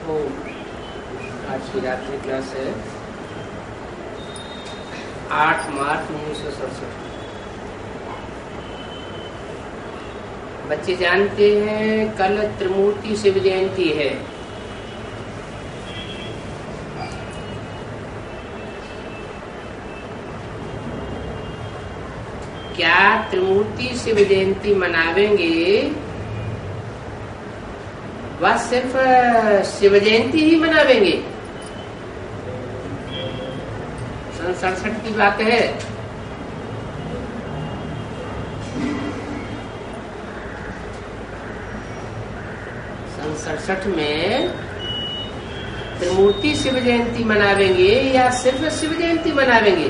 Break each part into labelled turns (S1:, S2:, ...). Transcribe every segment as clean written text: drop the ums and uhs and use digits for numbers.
S1: तो आज की रात्रि क्लास है 8 मार्च 1967। बच्चे जानते हैं कल त्रिमूर्ति शिव जयंती है। क्या त्रिमूर्ति शिव जयंती मनावेंगे? वह सिर्फ शिव जयंती ही मनावेंगे? 67 की बात है। सन 67 में त्रिमूर्ति शिव जयंती मनावेंगे या सिर्फ शिव जयंती मनावेंगे?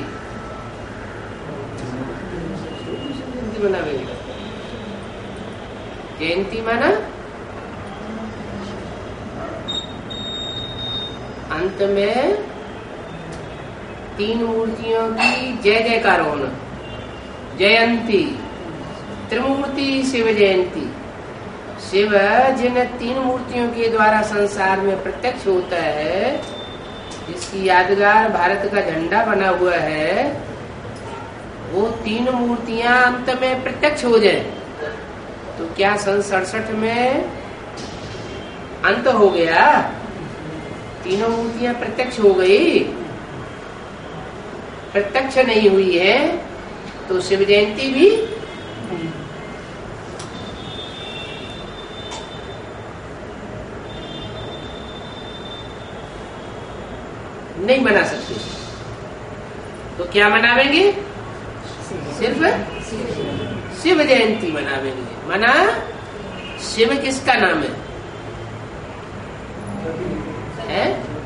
S1: मनावेंगे। जयंती माना अंत में 3 मूर्तियों की जय जयकार होना। जयंती त्रिमूर्ति शिव जयंती। शिव जिन 3 मूर्तियों के द्वारा संसार में प्रत्यक्ष होता है, जिसकी यादगार भारत का झंडा बना हुआ है, वो 3 मूर्तियां अंत में प्रत्यक्ष हो जाए तो क्या सन 67 में अंत हो गया? तीनों मूर्तियां प्रत्यक्ष हो गई? प्रत्यक्ष नहीं हुई है तो शिव जयंती भी नहीं मना सकते। तो क्या मनावेंगे? सिर्फ शिव जयंती मनावेंगे। मना शिव किसका नाम है?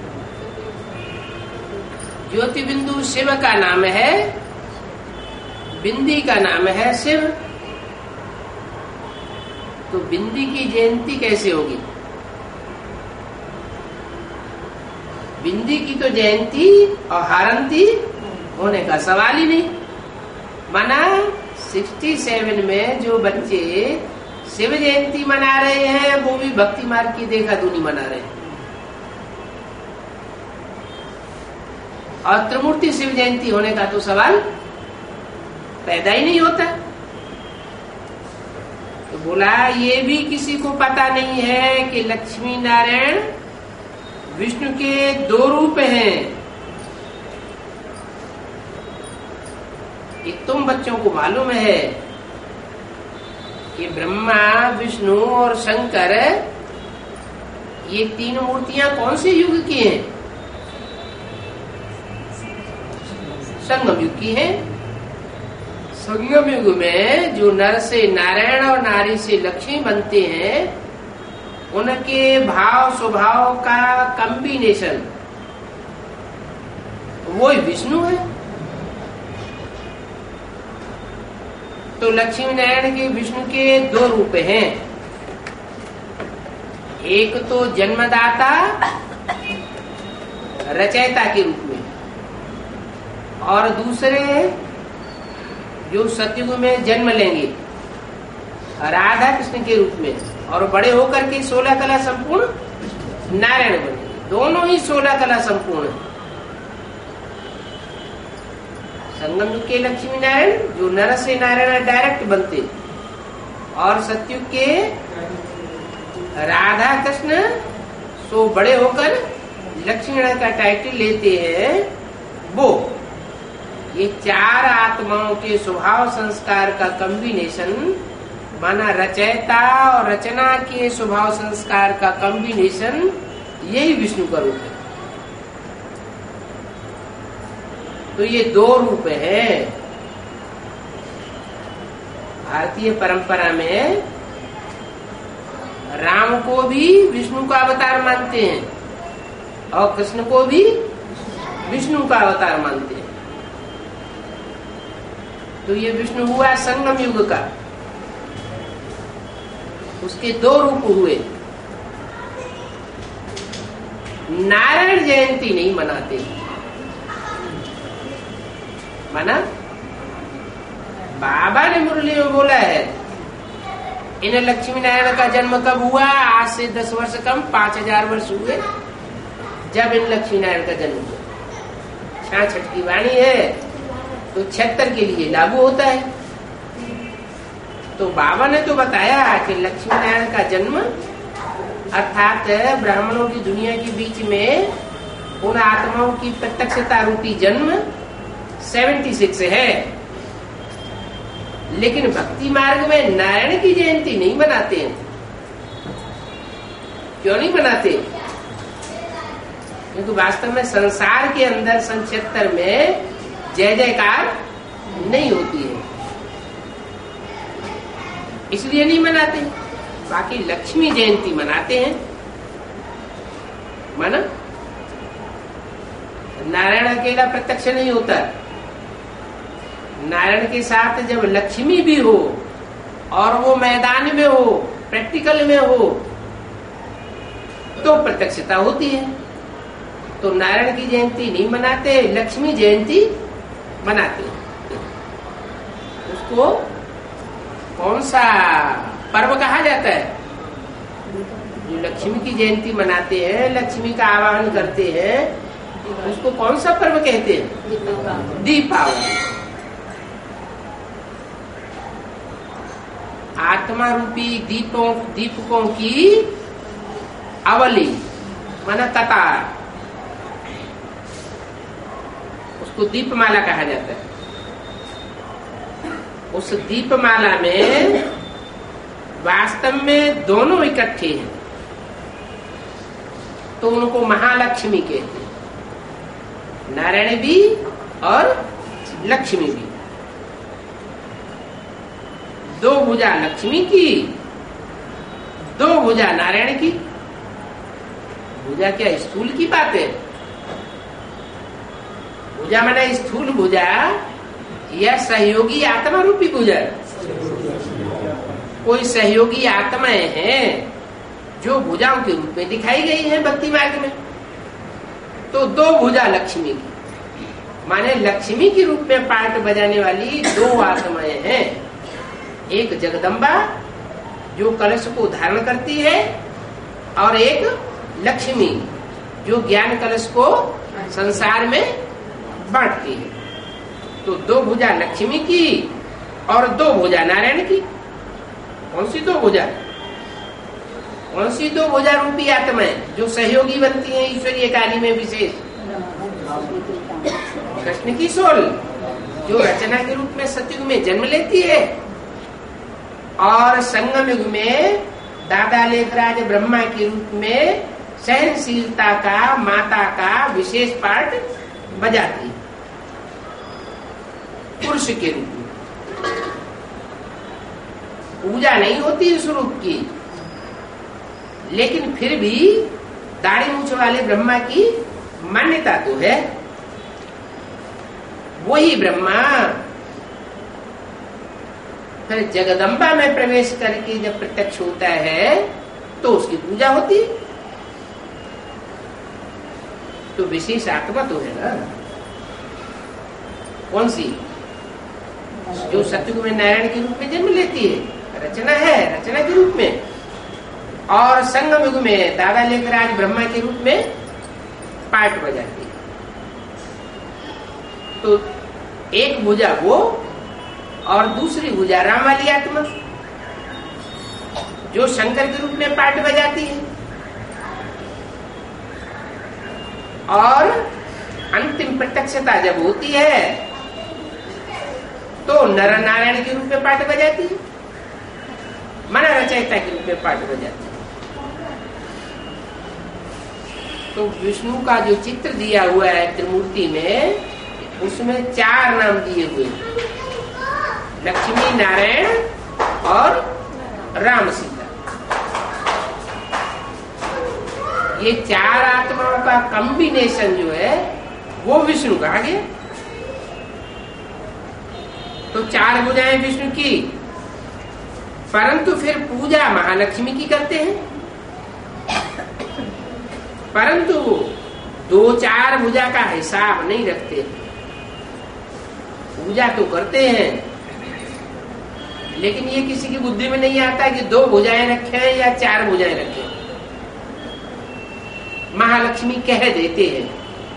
S1: ज्योति बिंदु शिव का नाम है, बिंदी का नाम है शिव। तो बिंदी की जयंती कैसे होगी? बिंदी की तो जयंती और हारंती होने का सवाल ही नहीं। माना 67 में जो बच्चे शिव जयंती मना रहे हैं वो भी भक्ति मार्ग की देखा दूनी मना रहे हैं, और त्रिमूर्ति शिव जयंती होने का तो सवाल पैदा ही नहीं होता। तो बोला ये भी किसी को पता नहीं है कि लक्ष्मी नारायण विष्णु के 2 रूप हैं। ये तुम बच्चों को मालूम है कि ब्रह्मा विष्णु और शंकर ये 3 मूर्तियां कौन से युग की हैं? संगम युग की हैं। संगम युग में जो नर से नारायण और नारी से लक्ष्मी बनते हैं, उनके भाव स्वभाव का कॉम्बिनेशन वो विष्णु है। तो लक्ष्मी नारायण के विष्णु के 2 रूप हैं। एक तो जन्मदाता रचयिता के रूप में, और दूसरे जो सतयुग में जन्म लेंगे राधा कृष्ण के रूप में, और बड़े होकर के 16 कला संपूर्ण नारायण बनेंगे। दोनों ही 16 कला संपूर्ण है। संगम युग के लक्ष्मी नारायण जो नर से नारायण डायरेक्ट बनते, और सतयुग के राधा कृष्ण सो बड़े होकर लक्ष्मी नारायण का टाइटल लेते हैं। वो ये 4 आत्माओं के स्वभाव संस्कार का कॉम्बिनेशन, माना रचयिता और रचना के स्वभाव संस्कार का कॉम्बिनेशन, यही विष्णु का रूप है। तो ये 2 रूप है। भारतीय परंपरा में राम को भी विष्णु का अवतार मानते हैं और कृष्ण को भी विष्णु का अवतार मानते हैं। तो ये विष्णु हुआ संगम युग का, उसके 2 रूप हुए। नारायण जयंती नहीं मनाते। माना बाबा ने मुरली में बोला है इन लक्ष्मी नारायण का जन्म कब हुआ? आज से 10 वर्ष कम 5000 वर्ष हुए जब इन लक्ष्मी नारायण का जन्म हुआ। 66 की वाणी है तो 76 के लिए लागू होता है। तो बाबा ने तो बताया कि लक्ष्मी नारायण का जन्म अर्थात ब्राह्मणों की दुनिया के बीच में उन आत्माओं की प्रत्यक्षता रूपी जन्म 76 है। लेकिन भक्ति मार्ग में नारायण की जयंती नहीं मनाते हैं। क्यों नहीं मनाते? क्योंकि वास्तव में संसार के अंदर 76 में जय जयकार नहीं होती है, इसलिए नहीं मनाते। बाकी लक्ष्मी जयंती मनाते हैं। माना नारायण अकेला प्रत्यक्ष नहीं होता। नारायण के साथ जब लक्ष्मी भी हो और वो मैदान में हो, प्रैक्टिकल में हो, तो प्रत्यक्षता होती है। तो नारायण की जयंती नहीं मनाते, लक्ष्मी जयंती मनाते हैं। उसको कौन सा पर्व कहा जाता है? जो लक्ष्मी की जयंती मनाते हैं, लक्ष्मी का आवाहन करते हैं, उसको कौन सा पर्व कहते हैं? दीपावली। आत्मा रूपी दीपकों की अवली माना कतार, उसको दीपमाला कहा जाता है। उस दीपमाला में वास्तव में दोनों इकट्ठे हैं, तो उनको महालक्ष्मी कहते हैं। नारायण भी और लक्ष्मी भी। दो भुजा लक्ष्मी की, दो भुजा नारायण की। भुजा क्या स्थूल की बात है? भुजा माने स्थूल भुजा या सहयोगी आत्मा रूपी भुजा? कोई सहयोगी आत्माएं हैं जो भुजाओं के रूप में दिखाई गई हैं भक्ति मार्ग में। तो दो भुजा लक्ष्मी की माने लक्ष्मी के रूप में पार्ट बजाने वाली दो आत्माएं हैं। एक जगदम्बा जो कलश को धारण करती है, और एक लक्ष्मी जो ज्ञान कलश को संसार में बांटती है। तो दो भुजा लक्ष्मी की और दो भुजा नारायण की। कौन सी दो भुजा? कौन सी दो भुजा रूपी आत्माएं जो सहयोगी बनती हैं ईश्वरीय कार्य में? विशेष कृष्ण की सोल जो रचना के रूप में सतयुग में जन्म लेती है, और संगम युग में दादा लेखराज ब्रह्मा के रूप में सहनशीलता का, माता का विशेष पार्ट बजाती है पुरुष के रूप में। पूजा नहीं होती उस रूप की, लेकिन फिर भी दाढ़ी मूछ वाले ब्रह्मा की मान्यता तो है। वही ब्रह्मा फिर जगदम्बा में प्रवेश करके जब प्रत्यक्ष होता है तो उसकी पूजा होती। तो विशेष आत्मा तो है ना। कौन सी? जो सतयुग में नारायण के रूप में जन्म लेती है, रचना है, रचना के रूप में, और संगम युग में दादा लेखराज ब्रह्मा के रूप में पार्ट बजाती है। तो एक भुजा वो और दूसरी भुजा राम वाली आत्मा जो शंकर के रूप में पार्ट बजाती है, और अंतिम प्रत्यक्षता जब होती है तो नर नारायण के रूप में पार्ट बजाती है, मन रचयिता के रूप में पार्ट बजाती है। तो विष्णु का जो चित्र दिया हुआ है त्रिमूर्ति में, उसमें 4 नाम दिए हुए हैं, लक्ष्मी, नारायण और राम सीता। ये 4 आत्माओं का कॉम्बिनेशन जो है वो विष्णु कहा गया। तो 4 भुजाएं विष्णु की, परंतु फिर पूजा महालक्ष्मी की करते हैं। परंतु 2-4 भुजा का हिसाब नहीं रखते, पूजा तो करते हैं, लेकिन ये किसी की बुद्धि में नहीं आता कि 2 भुजाएं रखें या 4 भुजाएं रखें। महालक्ष्मी कह देते हैं।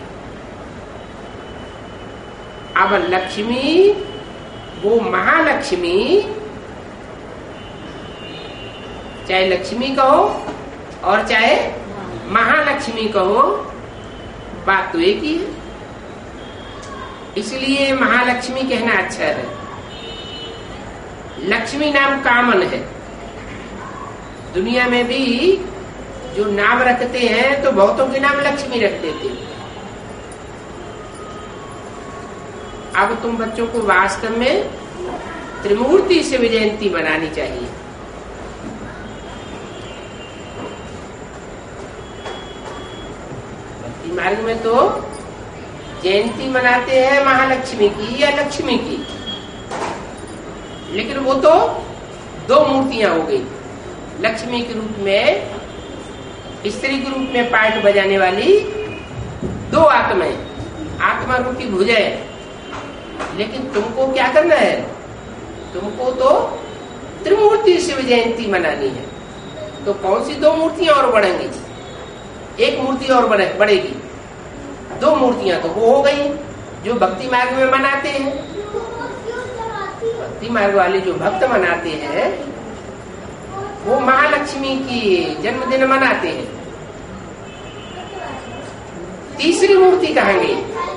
S1: अब लक्ष्मी, वो महालक्ष्मी, चाहे लक्ष्मी कहो और चाहे महालक्ष्मी कहो, बात तो एक ही है। इसलिए महालक्ष्मी कहना अच्छा है। लक्ष्मी नाम कॉमन है। दुनिया में भी जो नाम रखते हैं तो बहुतों के नाम लक्ष्मी रख देते हैं। अब तुम बच्चों को वास्तव में त्रिमूर्ति शिव जयंती मनानी चाहिए। भक्ति मार्ग में तो जयंती मनाते हैं महालक्ष्मी की या लक्ष्मी की, लेकिन वो तो 2 मूर्तियां हो गई। लक्ष्मी के रूप में, स्त्री के रूप में पार्ट बजाने वाली 2 आत्माएं, आत्मा रूपी भुजाएं। लेकिन तुमको क्या करना है? तुमको तो त्रिमूर्ति शिव जयंती मनानी है। तो कौन सी 2 मूर्तियां और बढ़ेंगी? 1 मूर्ति और बढ़ेगी। 2 मूर्तियां तो वो हो गई जो भक्ति मार्ग में मनाते हैं। भक्ति मार्ग वाले जो भक्त मनाते हैं वो महालक्ष्मी की जन्मदिन मनाते हैं। तीसरी मूर्ति कहेंगे।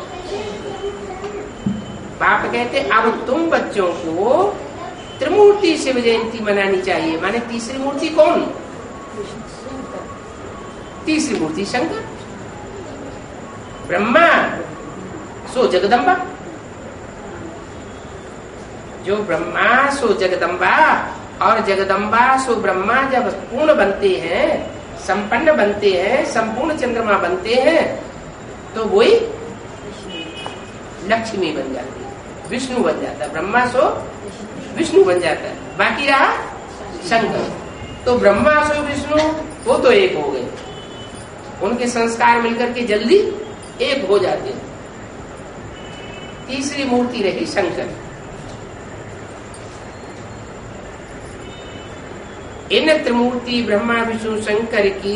S1: बाप कहते अब तुम बच्चों को त्रिमूर्ति शिव जयंती मनानी चाहिए। माने तीसरी मूर्ति कौन? तीसरी मूर्ति शंकर। ब्रह्मा सो जगदम्बा। जो ब्रह्मा सो जगदम्बा और जगदम्बा सो ब्रह्मा जब पूर्ण बनते हैं, संपन्न बनते हैं, संपूर्ण चंद्रमा बनते हैं, तो वही लक्ष्मी बन जाती है, विष्णु बन जाता है। ब्रह्मा सो विष्णु बन जाता है। बाकी रहा शंकर। तो ब्रह्मा सो विष्णु वो तो एक हो गए। उनके संस्कार मिलकर के जल्दी एक हो जाते हैं। तीसरी मूर्ति रही शंकर। इन त्रिमूर्ति ब्रह्मा विष्णु शंकर की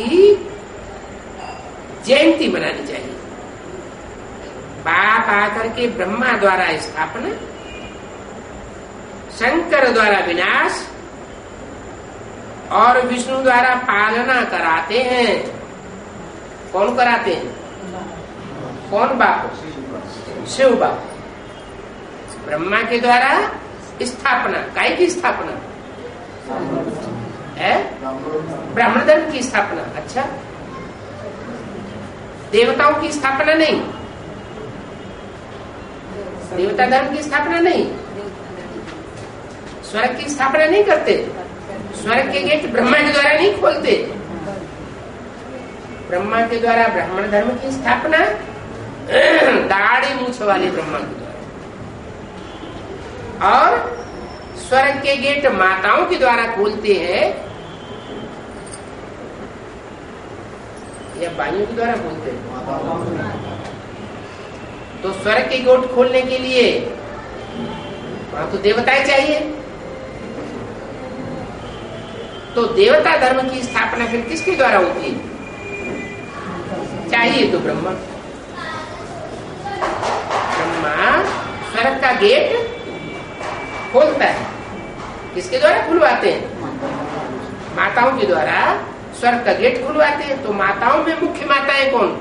S1: जयंती मनानी चाहिए। बाप आकर के ब्रह्मा द्वारा स्थापना, शंकर द्वारा विनाश और विष्णु द्वारा पालना कराते हैं। कौन कराते हैं? कौन बाप? शिव बाप। ब्रह्मा के द्वारा स्थापना, काय की स्थापना है? ब्राह्मण धर्म की स्थापना। अच्छा, देवताओं की स्थापना नहीं, देवता धर्म की स्थापना नहीं, स्वर्ग की स्थापना नहीं करते। स्वर्ग के गेट ब्रह्मा के द्वारा नहीं खोलते। ब्रह्मा के द्वारा ब्राह्मण धर्म की स्थापना दाढ़ी मूछ वाले ब्रह्मा के द्वारा, और स्वर्ग के गेट माताओं के द्वारा खोलते हैं या बाइयों के द्वारा खोलते हैं। तो स्वर्ग के गेट खोलने के लिए वहां तो देवताएं चाहिए। तो देवता धर्म की स्थापना फिर किसके द्वारा होती है? चाहिए तो ब्रह्मा। ब्रह्मा स्वर्ग का गेट खोलता है। किसके द्वारा खुलवाते हैं? माताओं के द्वारा स्वर्ग का गेट खुलवाते हैं। तो माताओं में मुख्य माताएं कौन?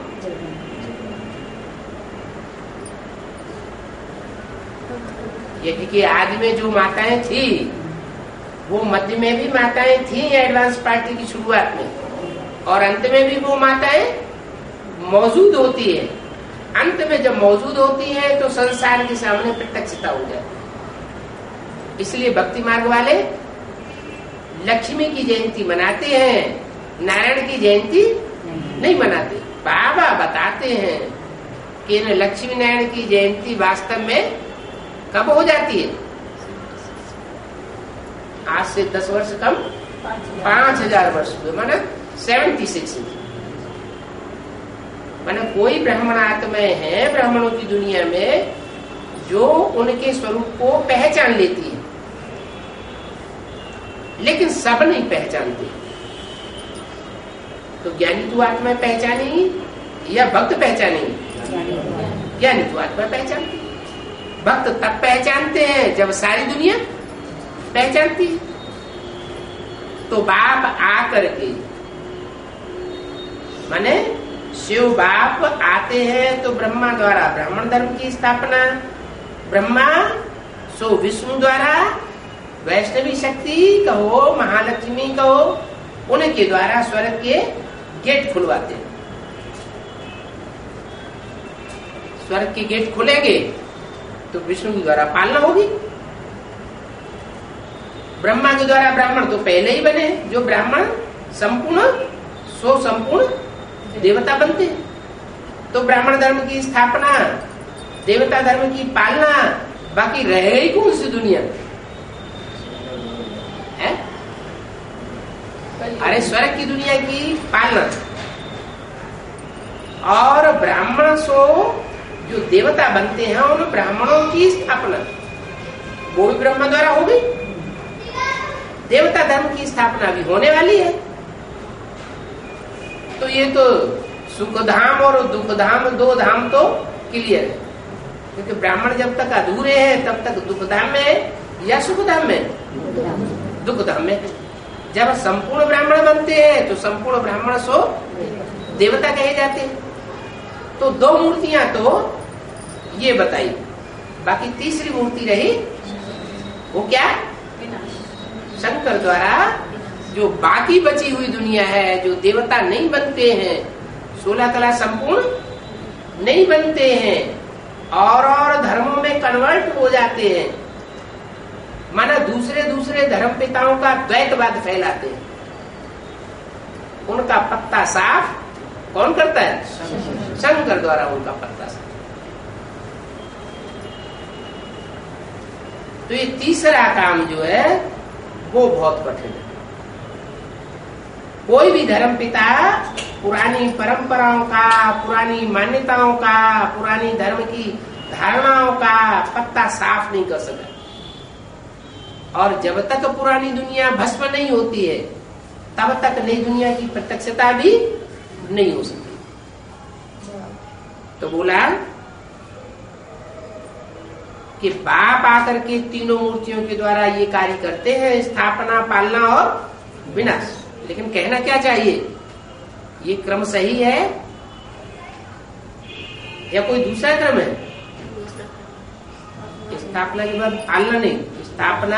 S1: यदि कि आदि में जो माताएं थी वो मध्य में भी माताएं थी एडवांस पार्टी की शुरुआत में, और अंत में भी वो माताएं मौजूद होती है। अंत में जब मौजूद होती है तो संसार के सामने प्रत्यक्षता हो जाती है। इसलिए भक्ति मार्ग वाले लक्ष्मी की जयंती मनाते हैं, नारायण की जयंती नहीं मनाते। बाबा बताते हैं कि लक्ष्मी नारायण की जयंती वास्तव में कब हो जाती है? आज से 10 वर्ष कम 5000 वर्ष हुए, माना 76। माना कोई ब्राह्मण आत्माएं हैं ब्राह्मणों की दुनिया में जो उनके स्वरूप को पहचान लेती है। लेकिन सब नहीं पहचानते। तो ज्ञानी तो आत्मा पहचानेगी या भक्त पहचानेगी? ज्ञानी तो आत्मा पहचानती। भक्त तब पहचानते हैं जब सारी दुनिया पहचानती है। तो बाप आकर के, माने शिव बाप आते हैं तो ब्रह्मा द्वारा ब्राह्मण धर्म की स्थापना, ब्रह्मा सो विष्णु द्वारा वैष्णवी शक्ति कहो, महालक्ष्मी कहो, उनके द्वारा स्वर्ग के गेट खुलवाते हैं। स्वर्ग के गेट खुलेंगे तो विष्णु के द्वारा पालना होगी। ब्रह्मा के द्वारा ब्राह्मण तो पहले ही बने, जो ब्राह्मण संपूर्ण सो संपूर्ण देवता बनते हैं। तो ब्राह्मण धर्म की स्थापना, देवता धर्म की पालना, बाकी रहे ही कौन सी दुनिया है? अरे स्वर्ग की दुनिया की पालना। और ब्राह्मण सो जो देवता बनते हैं उन ब्राह्मणों की स्थापना वो भी ब्रह्मा द्वारा हो गई। देवता धर्म की स्थापना भी होने वाली है। तो ये तो सुख धाम और दुख धाम, दो धाम तो क्लियर है। क्योंकि ब्राह्मण जब तक अधूरे हैं तब तक दुख धाम में है या सुख धाम में? दुख धाम में। जब संपूर्ण ब्राह्मण बनते हैं तो संपूर्ण ब्राह्मण सो देवता कहे जाते हैं। तो दो मूर्तियां तो ये बताई, बाकी तीसरी मूर्ति रही वो क्या? शंकर द्वारा जो बाकी बची हुई दुनिया है, जो देवता नहीं बनते हैं, 16 कला संपूर्ण नहीं बनते हैं और धर्मों में कन्वर्ट हो जाते हैं, माना दूसरे दूसरे धर्म पिताओं का द्वैतवाद फैलाते हैं, उनका पत्ता साफ कौन करता है? शंकर द्वारा उनका पत्ता साफ। तो ये तीसरा काम जो है वो बहुत कठिन है। कोई भी धर्म पिता पुरानी परंपराओं का, पुरानी मान्यताओं का, पुरानी धर्म की धारणाओं का पत्ता साफ नहीं कर सका। और जब तक पुरानी दुनिया भस्म नहीं होती है तब तक नई दुनिया की प्रत्यक्षता भी नहीं हो सकती। तो बोला कि बाप आकर के तीनों मूर्तियों के द्वारा ये कार्य करते हैं, स्थापना, पालना और विनाश। लेकिन कहना क्या चाहिए? ये क्रम सही है या कोई दूसरा क्रम है? स्थापना के बाद पालना नहीं, स्थापना,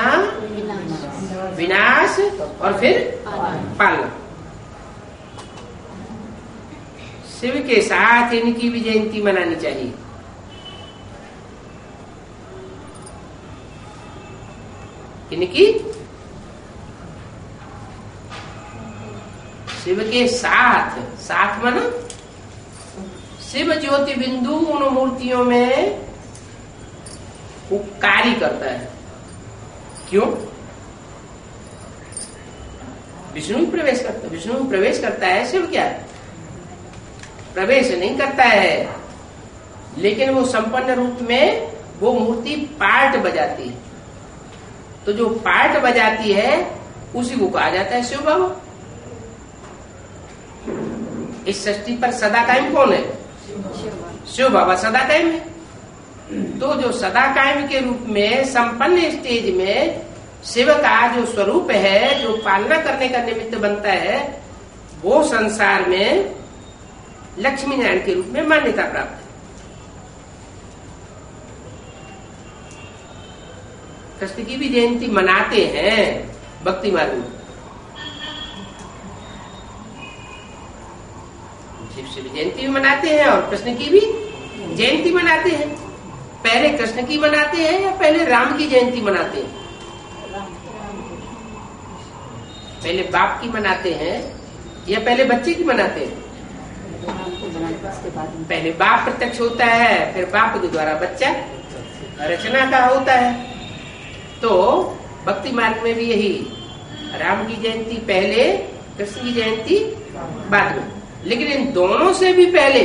S1: विनाश और फिर पालना। शिव के साथ इनकी भी जयंती मनानी चाहिए। इनकी शिव के साथ, साथ माना शिव ज्योति बिंदु उन मूर्तियों में वो कार्य करता है। क्यों? विष्णु ही प्रवेश करता है। विष्णु प्रवेश करता है, शिव क्या है? प्रवेश नहीं करता है, लेकिन वो संपन्न रूप में वो मूर्ति पार्ट बजाती है। तो जो पार्ट बजाती है उसी को कहा जाता है शिव बाबा। इस सृष्टि पर सदा कायम कौन है? शिव बाबा सदा कायम है। तो जो सदा कायम के रूप में संपन्न स्टेज में शिव का जो स्वरूप है, जो पालना करने का निमित्त बनता है, वो संसार में लक्ष्मी नारायण के रूप में मान्यता प्राप्त है। कृष्ण की भी जयंती मनाते हैं भक्ति मार्ग में। शिव की जयंती भी मनाते हैं और कृष्ण की भी जयंती मनाते हैं। पहले कृष्ण की मनाते हैं या पहले राम की जयंती मनाते हैं? पहले बाप की मनाते हैं या पहले बच्चे की मनाते हैं? पहले बाप प्रत्यक्ष होता है, फिर बाप के द्वारा बच्चा रचना का होता है। तो भक्ति मार्ग में भी यही, राम की जयंती पहले, कृष्ण की जयंती बाद में। लेकिन इन दोनों से भी पहले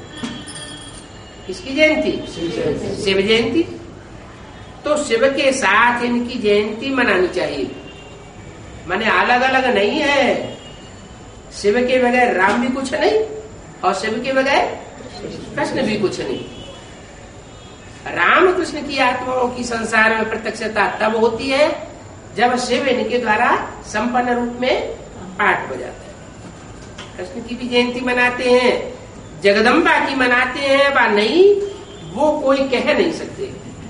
S1: किसकी जयंती? शिव जयंती। तो शिव के साथ इनकी जयंती मनानी चाहिए। माने अलग अलग नहीं है। शिव के बगैर राम भी कुछ नहीं और शिव के बगैर कृष्ण भी कुछ नहीं। राम कृष्ण की आत्माओं की संसार में प्रत्यक्षता तब होती है जब शिव इनके द्वारा संपन्न रूप में पाठ बजाता है। कृष्ण की भी जयंती मनाते हैं, जगदम्बा की मनाते हैं व नहीं, वो कोई कह नहीं सकते।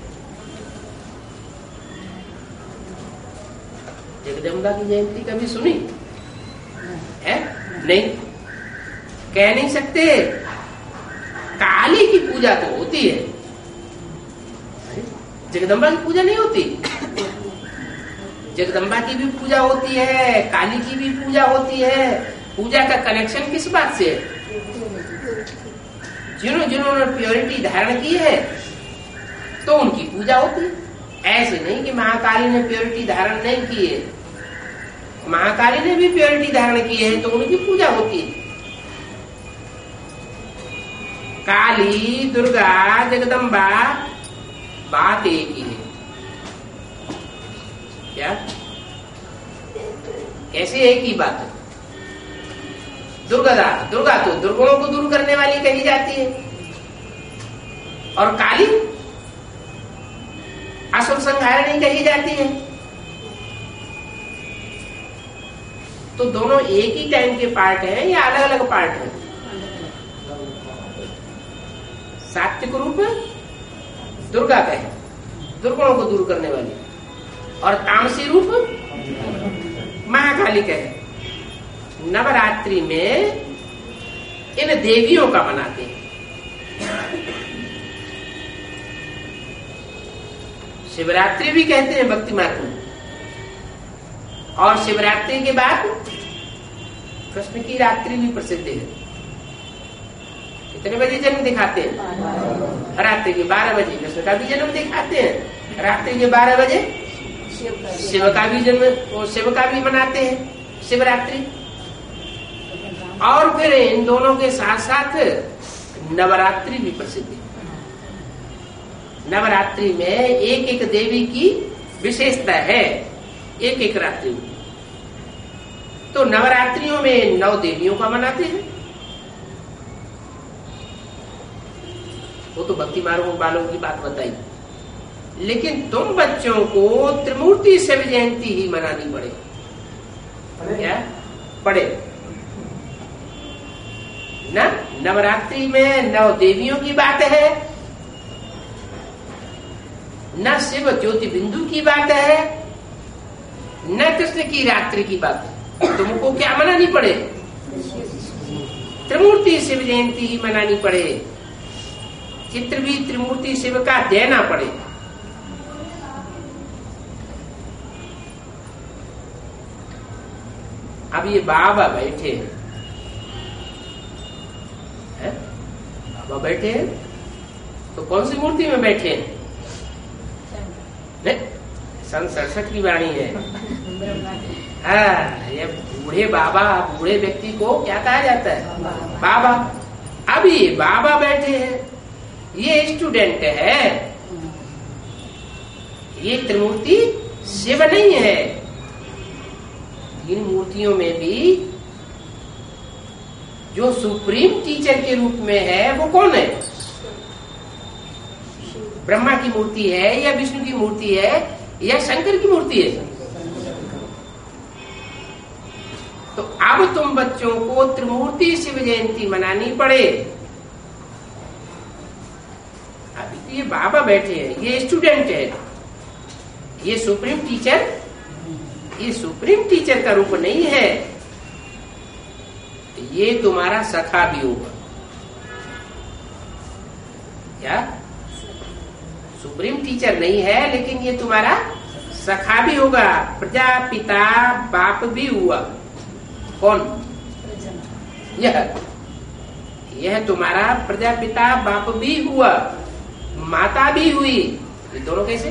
S1: जगदम्बा की जयंती कभी सुनी है? नहीं, कह नहीं सकते। काली की पूजा तो होती है, जगदम्बा की पूजा नहीं होती। जगदम्बा की भी पूजा होती है, काली की भी पूजा होती है। पूजा का कनेक्शन किस बात से है? जिन्होंने प्योरिटी धारण की है तो उनकी पूजा होती है। ऐसे नहीं कि महाकाली ने प्योरिटी धारण नहीं की है, महाकाली ने भी प्योरिटी धारण की है तो उनकी पूजा होती है। काली, दुर्गा, जगदम्बा बात एक ही है। क्या? कैसे एक ही बात है? दुर्गा तो दुर्गुणों को दूर करने वाली कही जाती है, और काली असुर संहारिणी कही जाती है। तो दोनों एक ही टाइम के पार्ट हैं या अलग अलग पार्ट हैं? सात्विक रूप दुर्गा का है, दुर्गुणों को दूर करने वाली, और तामसी रूप महाकाली का है। नवरात्रि में इन देवियों का मनाते हैं। शिवरात्रि भी कहते हैं भक्ति मार्ग में, और शिवरात्रि के बाद कृष्ण की रात्रि भी प्रसिद्ध है। कितने बजे जन्म दिखाते हैं? रात्रि के 12 बजे कृष्ण का भी जन्म दिखाते हैं, रात्रि के 12 बजे शिव का भी जन्म, शिव का भी मनाते हैं शिवरात्रि। और फिर इन दोनों के साथ साथ नवरात्रि भी प्रसिद्ध है। नवरात्रि में एक एक देवी की विशेषता है, एक एक रात्रि में। तो नवरात्रियों में 9 देवियों का मनाते हैं। वो तो भक्ति मार्ग वालों की बात बताई, लेकिन तुम बच्चों को त्रिमूर्ति शिव जयंती ही मनानी पड़े। क्या पड़े ना? नवरात्रि में 9 देवियों की बात है, न शिव ज्योति बिंदु की बात है, न कृष्ण की रात्रि की बात है। तुमको क्या मनानी पड़े? त्रिमूर्ति शिव जयंती ही मनानी पड़े। चित्र भी त्रिमूर्ति शिव का देना पड़े। अब ये बाबा बैठे हैं, बाबा बैठे हैं तो कौन सी मूर्ति में बैठे हैं? सन 67 की वाणी है। हाँ, ये बूढ़े बाबा, बूढ़े व्यक्ति को क्या कहा जाता है? बाबा। अब ये बाबा बैठे हैं, ये स्टूडेंट है, ये त्रिमूर्ति शिव नहीं है। इन मूर्तियों में भी जो सुप्रीम टीचर के रूप में है वो कौन है? ब्रह्मा की मूर्ति है या विष्णु की मूर्ति है या शंकर की मूर्ति है? तो अब तुम बच्चों को त्रिमूर्ति शिव जयंती मनानी पड़े। अभी तो ये बाबा बैठे हैं, ये स्टूडेंट है, ये सुप्रीम टीचर, ये सुप्रीम टीचर का रूप नहीं है। ये तुम्हारा सखा भी होगा। क्या? सुप्रीम टीचर नहीं है, लेकिन ये तुम्हारा सखा भी होगा। प्रजापिता बाप भी हुआ। कौन? यह तुम्हारा प्रजापिता बाप भी हुआ, माता भी हुई। ये दोनों कैसे?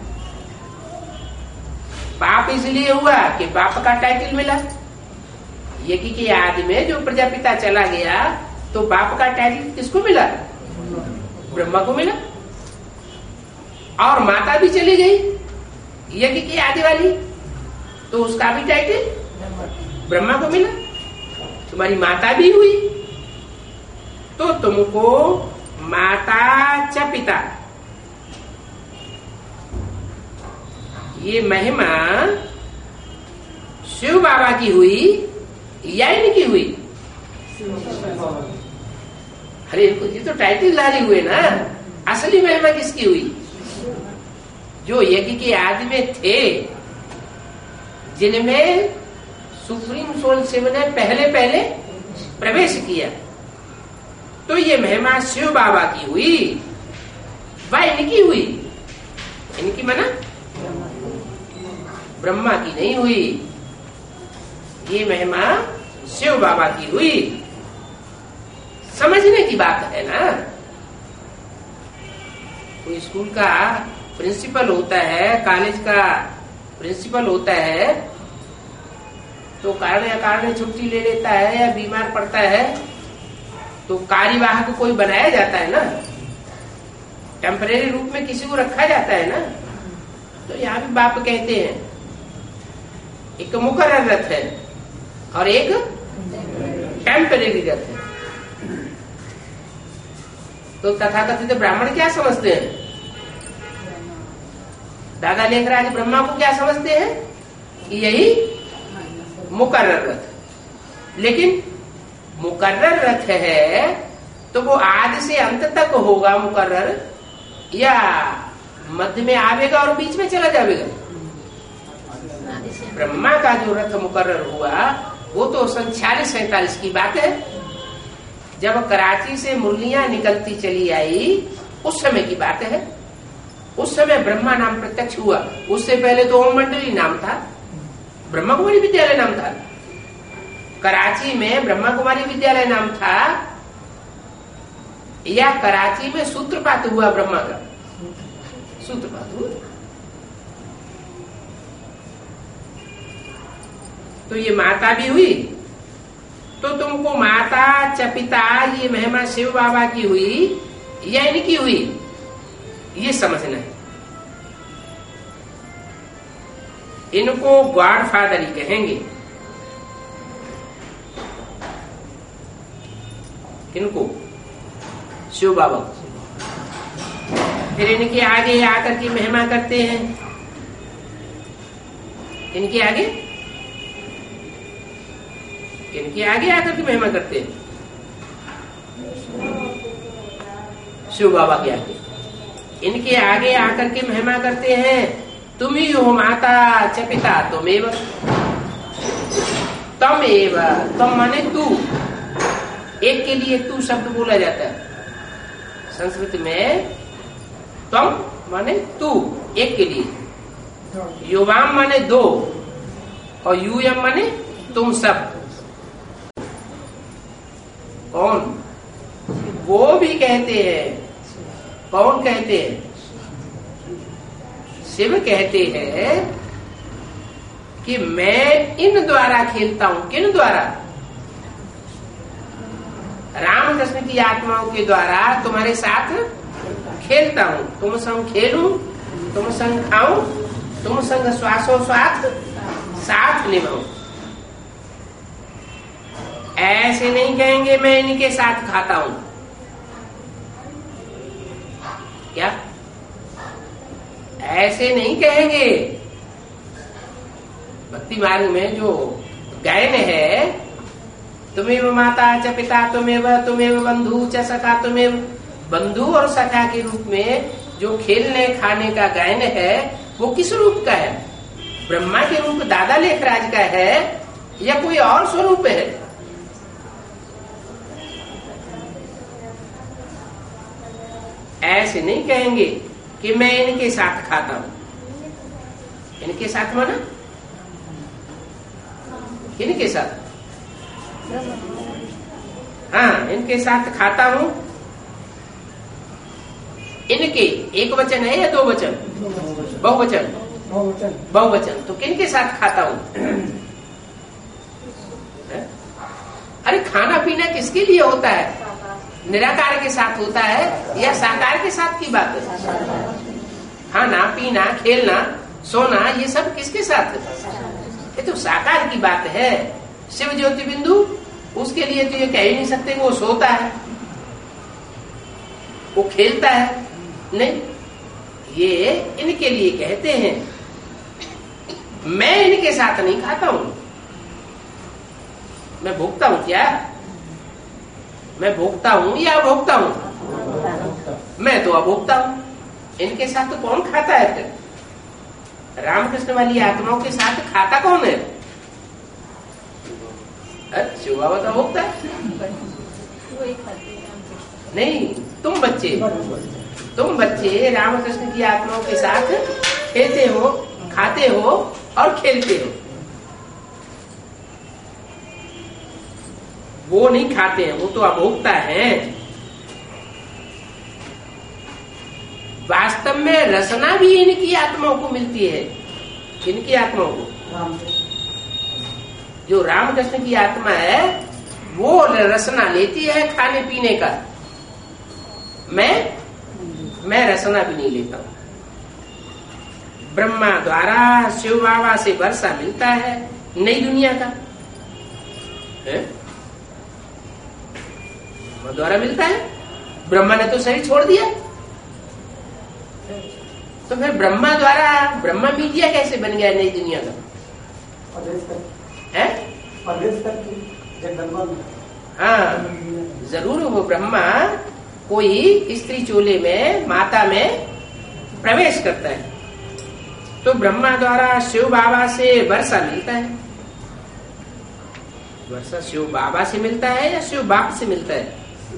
S1: बाप इसलिए हुआ कि बाप का टाइटल मिला। यज्ञ के आदि में जो प्रजापिता चला गया तो बाप का टाइटल किसको मिला? ब्रह्मा को मिला। और माता भी चली गई यज्ञ की आदि वाली, तो उसका भी टाइटल ब्रह्मा को मिला। तुम्हारी माता भी हुई तो तुमको माता च पिता, ये महिमा शिव बाबा की हुई या इनकी हुई? अरे ये तो टाइटल धारी हुए ना, असली महिमा किसकी हुई? जो यज्ञ के आदि में थे, जिनमें सुप्रीम सोल शिव ने पहले पहले प्रवेश किया, तो ये महिमा शिव बाबा की हुई व इनकी हुई। इनकी मना ब्रह्मा की नहीं हुई, ये महिमा शिव बाबा की हुई। समझने की बात है ना। कोई स्कूल का प्रिंसिपल होता है, कॉलेज का प्रिंसिपल होता है, तो कारण अकारण छुट्टी ले लेता है या बीमार पड़ता है तो कार्यवाहक कोई बनाया जाता है ना, टेम्परेरी रूप में किसी को रखा जाता है ना। तो यहाँ भी बाप कहते हैं एक मुकर्रर रथ है और एक टेम्परेरी रथ है। तो तथाकथित ब्राह्मण क्या समझते हैं? दादा लेखराज ब्रह्मा को क्या समझते हैं कि यही मुकर्रर रथ। लेकिन मुकर्रर रथ है तो वो आदि से अंत तक होगा मुकर्रर, या मध्य में आवेगा और बीच में चला जाएगा? ब्रह्मा का जो रथ मुकर्रर हुआ वो तो 46-47 की बात है, जब कराची से मुरलियां निकलती चली आई उस समय की बात है। उस समय ब्रह्मा नाम प्रत्यक्ष हुआ। उससे पहले तो ओम मंडली नाम था, ब्रह्मा कुमारी विद्यालय नाम था। कराची में ब्रह्मा कुमारी विद्यालय नाम था, या कराची में सूत्रपात हुआ ब्रह्मा का? सूत्रपात हुआ। तो ये माता भी हुई, तो तुमको माता च पिता, ये महिमा शिव बाबा की हुई या इनकी हुई, ये समझना है। इनको गॉड फादर ही कहेंगे। किनको? शिव बाबा। फिर इनके आगे आकर के महिमा करते हैं। इनके आगे आकर के महिमा करते हैं शिव बाबा के आगे। इनके आगे आकर के महिमा करते हैं तुम ही हो माता च पिता त्वमेव। तमेव, तम माने तू, एक के लिए तू शब्द बोला जाता है संस्कृत में। तम माने तू, एक के लिए। युवाम माने दो, और यूयम माने तुम सब। कौन? वो भी कहते हैं। कौन कहते हैं? शिव कहते हैं कि मैं इन द्वारा खेलता हूं। किन द्वारा? रामकृष्ण की आत्माओं के द्वारा तुम्हारे साथ खेलता हूं। तुम संग खेलूं, तुम संग खाऊं, तुम संग श्वासोश्वास साथ निभाऊं। ऐसे नहीं कहेंगे मैं इनके साथ खाता हूं। क्या? ऐसे नहीं कहेंगे। भक्ति मार्ग में जो गायन है, तुमेव माता च पिता तुमेव बंधु च सखा, तुमेव बंधु और सखा के रूप में जो खेलने खाने का गायन है वो किस रूप का है? ब्रह्मा के रूप दादा लेखराज का है या कोई और स्वरूप है? ऐसे नहीं कहेंगे कि मैं इनके साथ खाता हूं। इनके साथ माना इनके साथ, हाँ, इनके साथ खाता हूं। इनके एक वचन है या दो वचन? बहुवचन। बहुवचन। तो किनके साथ खाता हूं? अरे खाना पीना किसके लिए होता है? निराकार के साथ होता है या साकार के साथ की बात है? खाना पीना, खेलना, सोना, ये सब किसके साथ है? ये तो साकार की बात है। शिव ज्योति बिंदु, उसके लिए तो ये कह ही नहीं सकते वो सोता है, वो खेलता है, नहीं, ये इनके लिए कहते हैं। मैं इनके साथ नहीं खाता हूं। मैं भोगता हूं क्या? मैं भोगता हूं या अभोक्ता हूं? मैं तो अभोक्ता हूं। इनके साथ तो कौन खाता है फिर? रामकृष्ण वाली आत्माओं के साथ खाता कौन है? शिव बाबा तो अभोक्ता है। नहीं, तुम बच्चे रामकृष्ण की आत्माओं के साथ खेलते हो, खाते हो और खेलते हो। वो नहीं खाते हैं, वो तो अभोक्ता हैं। वास्तव में रसना भी इनकी आत्माओं को मिलती है। इनकी आत्माओं को, जो रामकृष्ण की आत्मा है वो रसना लेती है खाने पीने का। मैं रसना भी नहीं लेता हूं। ब्रह्मा द्वारा शिव बाबा से वर्षा मिलता है नई दुनिया का, ब्रह्मा द्वारा मिलता है। ब्रह्मा ने तो शरीर छोड़ दिया, तो फिर ब्रह्मा द्वारा ब्रह्मा मीडिया कैसे बन गया नई दुनिया का? हाँ, जरूर वो ब्रह्मा कोई स्त्री चोले में, माता में प्रवेश करता है, तो ब्रह्मा द्वारा शिव बाबा से वर्षा मिलता है। वर्षा शिव बाबा से मिलता है या शिव बाप से मिलता है?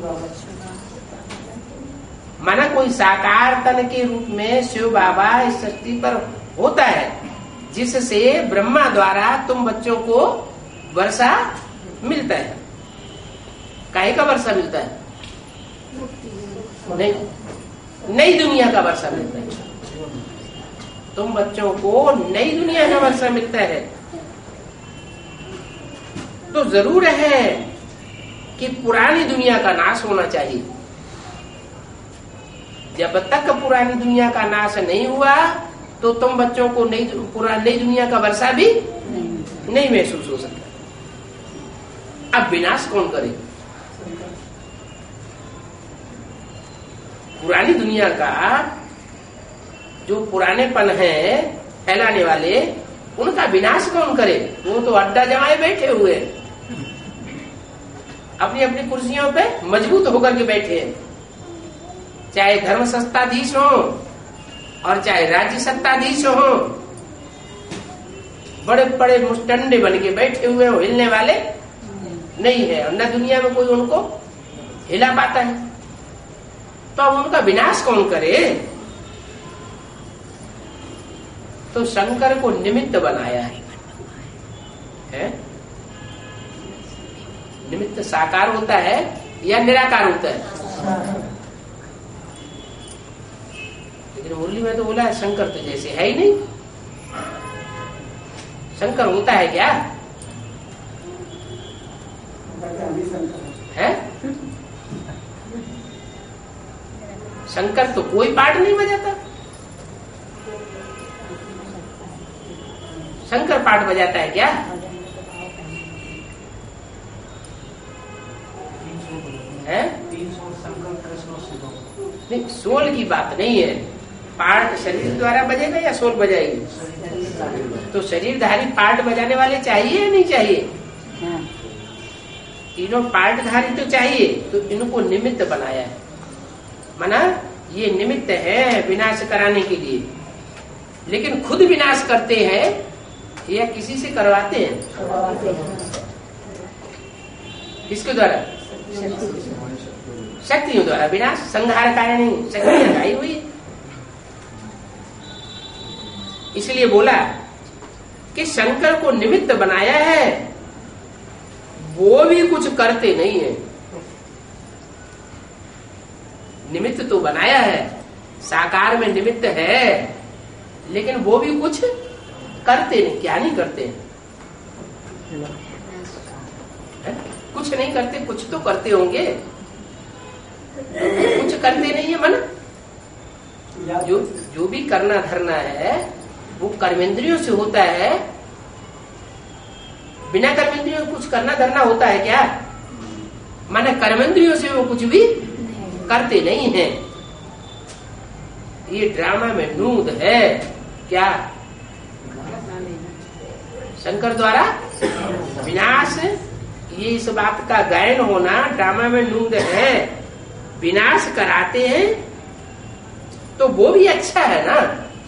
S1: माना कोई साकार तन के रूप में शिव बाबा इस सृष्टि पर होता है, जिससे ब्रह्मा द्वारा तुम बच्चों को वर्षा मिलता है। काहे का वर्षा मिलता है? नहीं, नई दुनिया का वर्षा मिलता है। तुम बच्चों को नई दुनिया का वर्षा मिलता है। तो जरूर है कि पुरानी दुनिया का नाश होना चाहिए। जब तक पुरानी दुनिया का नाश नहीं हुआ तो तुम बच्चों को नई दुनिया का वर्षा भी नहीं महसूस हो सकता। अब विनाश कौन करे? पुरानी दुनिया का जो पुरानेपन है फैलाने वाले, उनका विनाश कौन करे? वो तो अड्डा जमाए बैठे हुए, अपनी अपनी कुर्सियों पे मजबूत होकर के बैठे हैं। चाहे धर्म सत्ताधीश हो और चाहे राज्य सत्ताधीश हो, बड़े बड़े मुस्टंडे बन के बैठे हुए हो, हिलने वाले नहीं है। और न दुनिया में कोई उनको हिला पाता है। तो अब उनका विनाश कौन करे? तो शंकर को निमित्त बनाया है। निमित्त साकार होता है या निराकार होता है? लेकिन मुरली में तो बोला है शंकर तो जैसे है ही नहीं। शंकर होता है क्या? है? शंकर तो कोई पार्ट नहीं बजाता। शंकर पार्ट बजाता है क्या? है? नहीं, सोल की बात नहीं है। पार्ट शरीर द्वारा बजेगा या सोल बजाएगी? तो शरीरधारी पार्ट बजाने वाले चाहिए या नहीं चाहिए? तीनों पार्टधारी तो चाहिए। तो इनको निमित्त बनाया है। माना ये निमित्त है विनाश कराने के लिए, लेकिन खुद विनाश करते हैं या किसी से करवाते हैं? किसके द्वारा? शक्तियों द्वारा विनाश। संहार कारण शक्ति लगाई हुई। इसलिए बोला कि शंकर को निमित्त बनाया है, वो भी कुछ करते नहीं है। निमित्त तो बनाया है, साकार में निमित्त है, लेकिन वो भी कुछ करते नहीं। क्या नहीं करते हैं? कुछ नहीं करते, कुछ तो करते होंगे। कुछ करते नहीं है। मन जो भी करना धरना है वो कर्मेंद्रियों से होता है, बिना कर्मेंद्रियों कुछ करना धरना होता है क्या? माने कर्मेंद्रियों से वो कुछ भी करते नहीं है। ये ड्रामा में नूद है क्या? शंकर द्वारा विनाश, ये इस बात का गायन होना ड्रामा में नूद है। विनाश कराते हैं तो वो भी अच्छा है ना।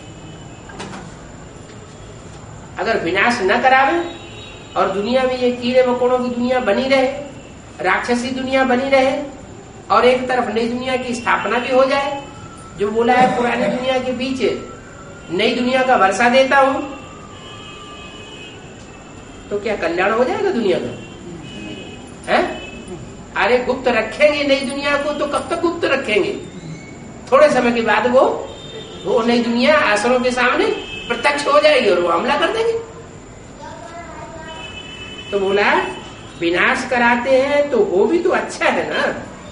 S1: अगर विनाश न करावे और दुनिया में ये कीड़े मकोड़ों की दुनिया बनी रहे, राक्षसी दुनिया बनी रहे और एक तरफ नई दुनिया की स्थापना भी हो जाए, जो बोला है पुरानी दुनिया के बीच नई दुनिया का वर्षा देता हूं, तो क्या कल्याण हो जाएगा दुनिया का? है? अरे गुप्त रखेंगे नई दुनिया को तो कब तक गुप्त रखेंगे? थोड़े समय के बाद वो नई दुनिया आसनों के सामने प्रत्यक्ष हो जाएगी और वो हमला कर देंगे। तो बोला विनाश कराते हैं तो वो भी तो अच्छा है ना।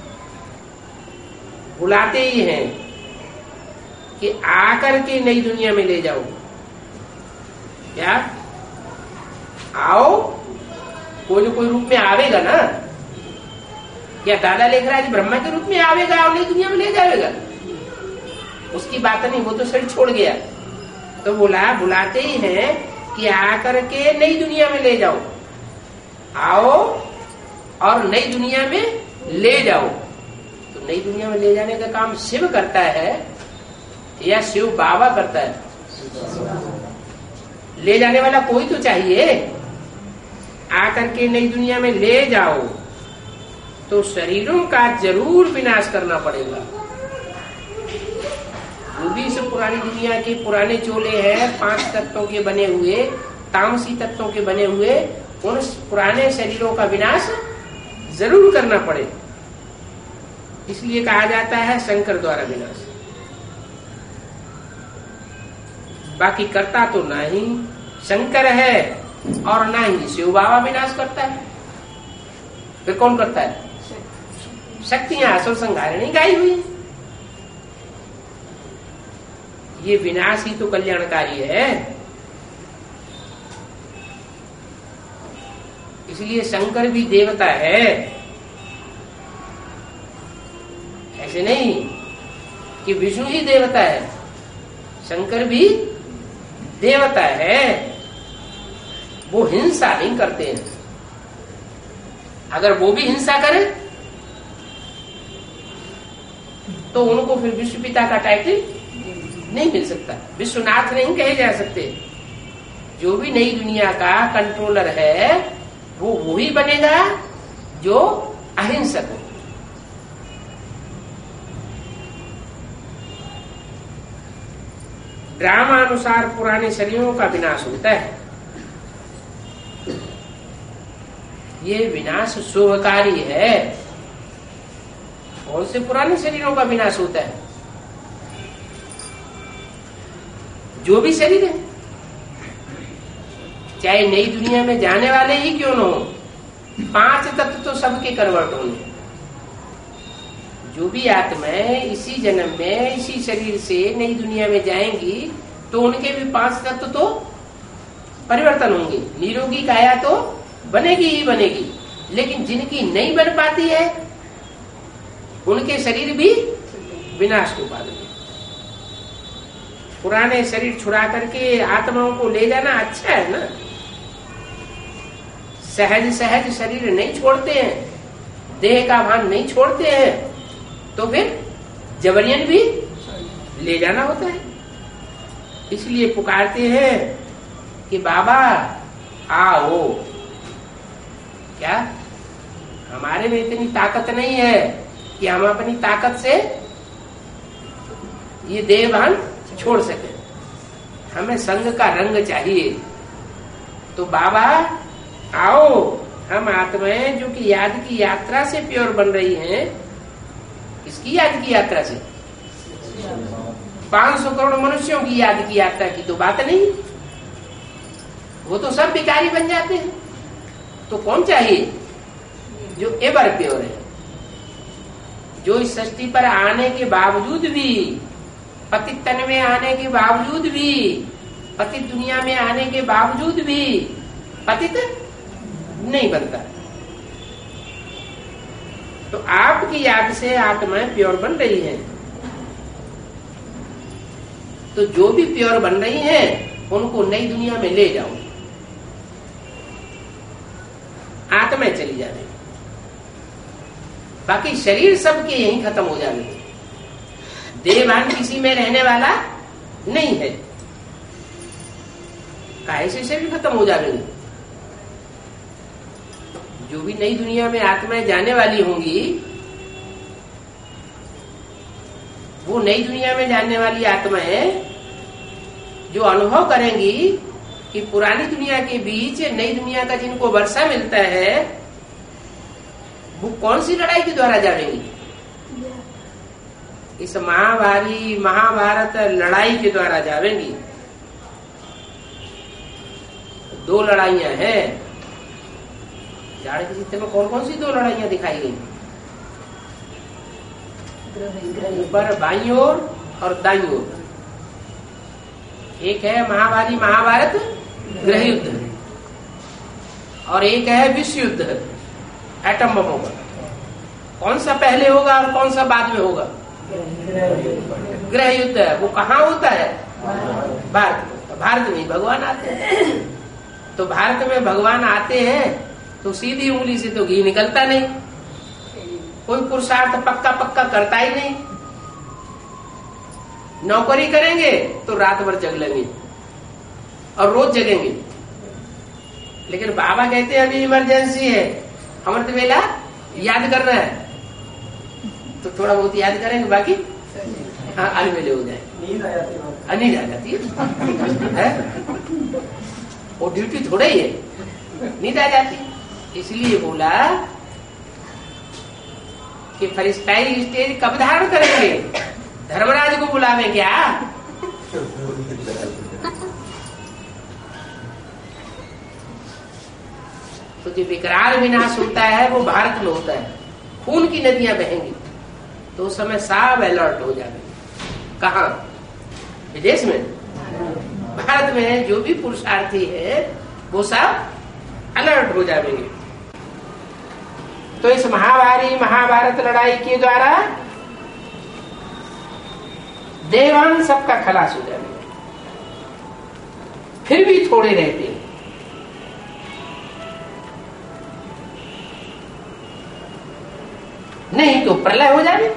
S1: बुलाते ही हैं कि आकर के नई दुनिया में ले जाओ। क्या आओ? कोई न कोई रूप में आवेगा ना। क्या दादा लेखराज ब्रह्मा के रूप में आवेगा और नई दुनिया में ले जाएगा? उसकी बात नहीं, वो तो शरीर छोड़ गया। तो बोला बुलाते ही हैं कि आकर के नई दुनिया में ले जाओ। आओ और नई दुनिया में ले जाओ। तो नई दुनिया में ले जाने का काम शिव करता है या शिव बाबा करता है? ले जाने वाला कोई तो चाहिए। आकर के नई दुनिया में ले जाओ तो शरीरों का जरूर विनाश करना पड़ेगा। वो भी इस पुरानी दुनिया के पुराने चोले हैं, 5 तत्वों के बने हुए, तामसी तत्वों के बने हुए, उन पुराने शरीरों का विनाश जरूर करना पड़े। इसलिए कहा जाता है शंकर द्वारा विनाश। बाकी करता तो ना ही शंकर है और ना ही शिव बाबा विनाश करता है। फिर कौन करता है? शक्तियां असुर संहारिणी गाई हुई। ये विनाश ही तो कल्याणकारी है। इसलिए शंकर भी देवता है। ऐसे नहीं कि विष्णु ही देवता है, शंकर भी देवता है। वो हिंसा नहीं करते हैं। अगर वो भी हिंसा करे तो उनको फिर विश्व पिता का टाइटल नहीं मिल सकता, विश्वनाथ नहीं कहे जा सकते। जो भी नई दुनिया का कंट्रोलर है वो वही बनेगा जो अहिंसक हो। ड्रामानुसार पुराने शरीरों का विनाश होता है। ये विनाश शुभकारी है। कौन से पुराने शरीरों का विनाश होता है? जो भी शरीर है, चाहे नई दुनिया में जाने वाले ही क्यों न हो, 5 तत्व तो सबके कन्वर्ट होंगे। जो भी आत्माएं इसी जन्म में इसी शरीर से नई दुनिया में जाएंगी तो उनके भी 5 तत्व तो परिवर्तन होंगे। निरोगी काया तो बनेगी ही बनेगी, लेकिन जिनकी नहीं बन पाती है उनके शरीर भी विनाश को पा देंगे। पुराने शरीर छुड़ा करके आत्माओं को ले जाना अच्छा है ना। सहज सहज शरीर नहीं छोड़ते हैं, देह का भान नहीं छोड़ते हैं, तो फिर जबरियन भी ले जाना होता है। इसलिए पुकारते हैं कि बाबा आओ। क्या हमारे में इतनी ताकत नहीं है कि हम अपनी ताकत से ये देह भान छोड़ सके। हमें संग का रंग चाहिए। तो बाबा आओ, हम आत्माएं जो कि याद की यात्रा से प्योर बन रही हैं। किसकी याद की यात्रा से? 500 करोड़ मनुष्यों की याद की यात्रा की तो बात नहीं। वो तो सब भिखारी बन जाते हैं। तो कौन चाहिए? जो एवर प्योर है, जो इस सृष्टि पर आने के बावजूद भी, पतित तन में आने के बावजूद भी, पतित दुनिया में आने के बावजूद भी पतित नहीं बनता। तो आपकी याद से आत्माएं प्योर बन रही हैं। तो जो भी प्योर बन रही हैं उनको नई दुनिया में ले जाओ, आत्माएं चली जाएंगी। बाकी शरीर सबके यहीं खत्म हो जाएंगे। देहभान किसी में रहने वाला नहीं है। काहे से शरीर खत्म हो जाएंगे। जो भी नई दुनिया में आत्माएं जाने वाली होंगी, वो नई दुनिया में जाने वाली आत्माएं जो अनुभव करेंगी कि पुरानी दुनिया के बीच नई दुनिया का जिनको वर्षा मिलता है, वो कौन सी लड़ाई के द्वारा जानेंगी? इस महाभारत लड़ाई के द्वारा जावेंगी। 2 लड़ाइयां हैं। जाड़ के चित्र में कौन कौन सी 2 लड़ाइयां दिखाई गई? ऊपर बाईं ओर और दाईं ओर। एक है महाभारत गृह युद्ध, और एक है विश्व युद्ध एटम बमों का। कौन सा पहले होगा और कौन सा बाद में होगा? गृह युद्ध है। वो कहाँ होता है? भारत में भगवान आते हैं। तो भारत में भगवान आते हैं तो सीधी उंगली से तो घी निकलता नहीं। कोई पुरुषार्थ पक्का करता ही नहीं। नौकरी करेंगे तो रात भर जग लेंगे और रोज जगेंगे। लेकिन बाबा कहते हैं अभी इमरजेंसी है, अमृत वेला याद करना है, तो थोड़ा बहुत याद करेंगे, बाकी अलवेले हो जाए। नींद आ जाती है। वो ड्यूटी थोड़ा ही है, नींद आ जाती। इसलिए बोला कि फ्रीस्टाइल स्टेज कब धारण करेंगे? धर्मराज को बुलावे क्या? तो जो विकराल विनाश होता है वो भारत में होता है। खून की नदियां बहेंगी तो उस समय सब अलर्ट हो जाएंगे। कहाँ? विदेश में। भारत में जो भी पुरुषार्थी है वो सब अलर्ट हो जाएंगे। तो इस महाभारत लड़ाई के द्वारा देवान सबका खलास हो जाएगा। फिर भी थोड़े रहते हैं। नहीं तो प्रलय हो जाए।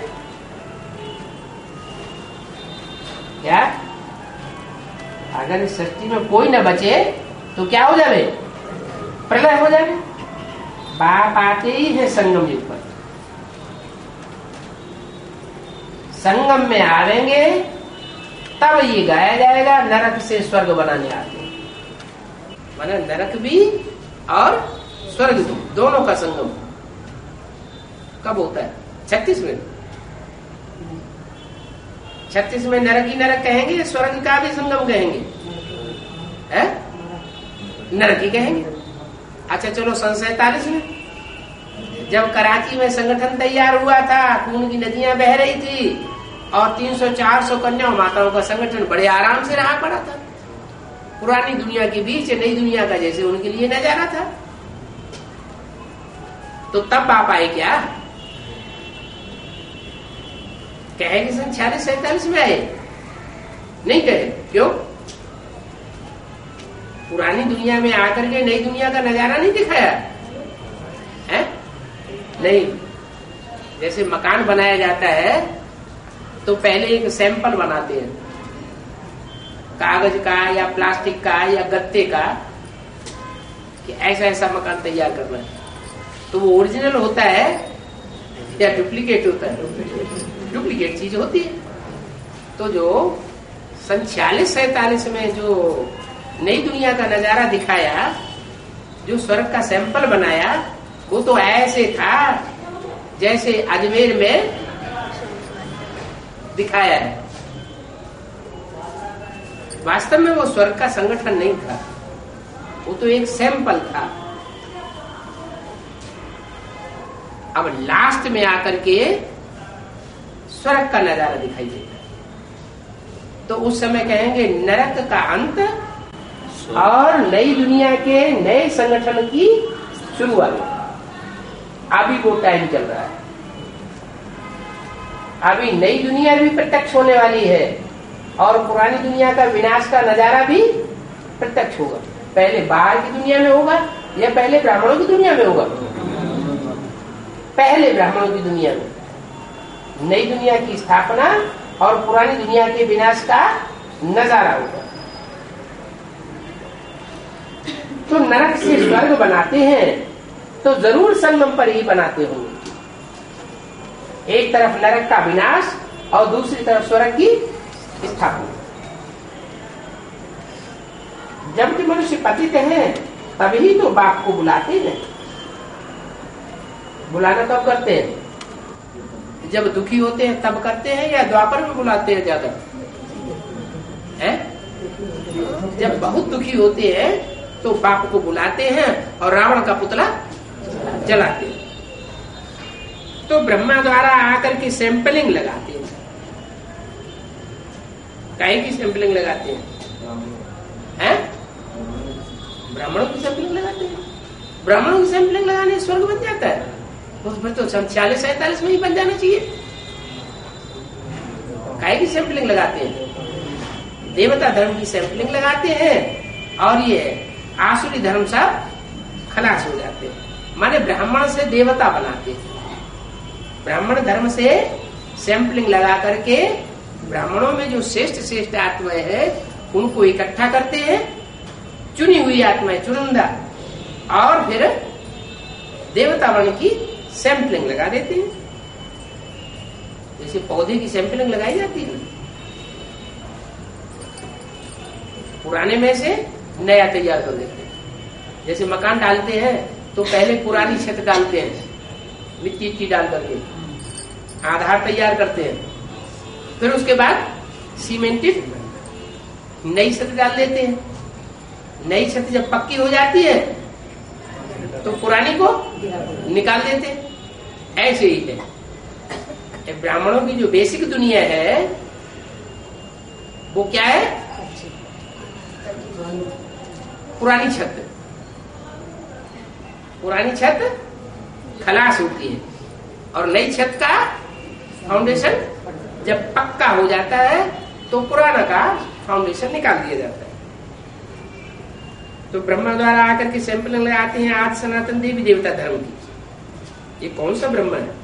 S1: क्या? अगर इस सृष्टि में कोई न बचे तो क्या हो जाए? प्रलय हो जाए। बाप आते ही है संगम युग पर। संगम में आवेंगे तब ये गाया जाएगा नरक से स्वर्ग बनाने आते। माने नरक भी और स्वर्ग भी, दोनों का संगम कब होता है? 36 में। 36 में नरक ही नरक कहेंगे, स्वर्ग का भी संगम कहेंगे, है? नरक ही कहेंगे। अच्छा चलो, सन 47 में जब कराची में संगठन तैयार हुआ था, खून की नदियां बह रही थी और 300-400 कन्या माताओं का संगठन बड़े आराम से रहा पड़ा था। पुरानी दुनिया के बीच नई दुनिया का जैसे उनके लिए नजारा था। तो तब आप आए क्या? कहे कि सन 46-47 में आए? नहीं कहे। क्यों? पुरानी दुनिया में आकर के नई दुनिया का नजारा नहीं दिखाया है? नहीं। जैसे मकान बनाया जाता है तो पहले एक सैंपल बनाते हैं, कागज का या प्लास्टिक का या गत्ते का, कि ऐसा ऐसा मकान तैयार करना है। तो वो ओरिजिनल होता है या डुप्लीकेट होता है? डुप्लीकेट चीज होती है। तो जो सन 46-47 में जो नई दुनिया का नजारा दिखाया, जो स्वर्ग का सैंपल बनाया, वो तो ऐसे था जैसे अजमेर में दिखाया है। वास्तव में वो स्वर्ग का संगठन नहीं था, वो तो एक सैंपल था। अब लास्ट में आकर के स्वर्ग का नजारा दिखाई देता है। तो उस समय कहेंगे नरक का अंत और नई दुनिया के नए संगठन की शुरुआत। अभी वो टाइम चल रहा है, अभी नई दुनिया भी प्रत्यक्ष होने वाली है और पुरानी दुनिया का विनाश का नजारा भी प्रत्यक्ष होगा। पहले बाहर की दुनिया में होगा या पहले ब्राह्मणों की दुनिया में होगा? पहले ब्राह्मणों की दुनिया में नई दुनिया की स्थापना और पुरानी दुनिया के विनाश का नजारा होगा। तो नरक से स्वर्ग बनाते हैं तो जरूर संगम पर ही बनाते होंगे। एक तरफ नरक का विनाश और दूसरी तरफ स्वर्ग की स्थापना। जबकि मनुष्य पतित हैं तभी तो बाप को बुलाते हैं। बुलाना कब करते हैं? जब दुखी होते हैं तब करते हैं या द्वापर में बुलाते हैं ज्यादा? जब बहुत दुखी होते हैं तो बाप को बुलाते हैं और रावण का पुतला जलाते हैं। तो ब्रह्मा द्वारा आकर के सैंपलिंग लगाते हैं। काहे की सैंपलिंग लगाते हैं? ब्राह्मणों की सैंपलिंग लगाते हैं। ब्राह्मणों की सैंपलिंग लगाने स्वर्ग बन जाता है, उस पर तो 46-47 में ही बन जाना चाहिए। काहे की सैंपलिंग लगाते हैं? देवता धर्म की सैंपलिंग लगाते हैं और ये आसुरी धर्म सब खलास हो जाते हैं। माने ब्राह्मण से देवता बनाते हैं। ब्राह्मण धर्म से सैंपलिंग लगा करके ब्राह्मणों में जो श्रेष्ठ श्रेष्ठ आत्माएं है उनको इकट्ठा करते हैं, चुनी हुई आत्माएं चुनिंदा, और फिर देवता बन की सैंपलिंग लगा देते हैं। जैसे पौधे की सैंपलिंग लगाई जाती है, पुराने में से नया तैयार कर देते हैं। जैसे मकान डालते हैं तो पहले पुरानी छत डालते हैं, मिट्टी डाल करके आधार तैयार करते हैं, फिर उसके बाद सीमेंटेड नई छत डाल देते हैं। नई छत जब पक्की हो जाती है तो पुरानी को निकाल देते हैं। ऐसे ही है ब्राह्मणों की जो बेसिक दुनिया है वो क्या है? पुरानी छत। पुरानी छत खलास होती है और नई छत का फाउंडेशन जब पक्का हो जाता है तो पुराना का फाउंडेशन निकाल दिया जाता है। तो ब्रह्मा द्वारा आकर के सैंपलिंग लगाते हैं आज सनातन देवी देवता धर्म की। ये कौन सा ब्रह्मा है?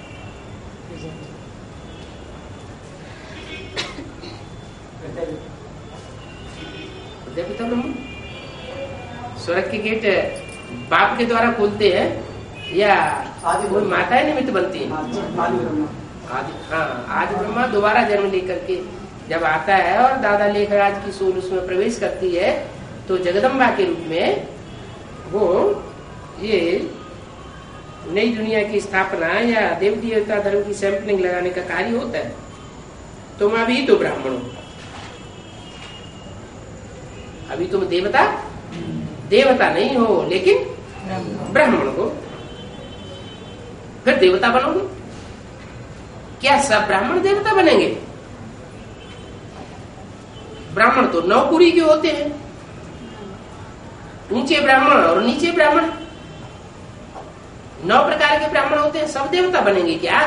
S1: देवता ब्रह्मा। स्वर्ग के गेट बाप के द्वारा खोलते हैं या कोई माताएं निमित्त बनती है? आदि ब्रह्मा दोबारा जन्म लेकर के जब आता है और दादा लेखराज की सोल उसमें प्रवेश करती है तो जगदम्बा के रूप में वो ये नई दुनिया की स्थापना या देव देवता धर्म की सैंपलिंग लगाने का कार्य होता है। तुम अभी तो ब्राह्मण हो, अभी तुम देवता नहीं हो लेकिन ब्राह्मण हो, फिर देवता बनोगे। क्या सब ब्राह्मण देवता बनेंगे? ब्राह्मण तो 9 कुरी के होते हैं, ऊंचे ब्राह्मण और नीचे ब्राह्मण, 9 प्रकार के ब्राह्मण होते हैं। सब देवता बनेंगे क्या?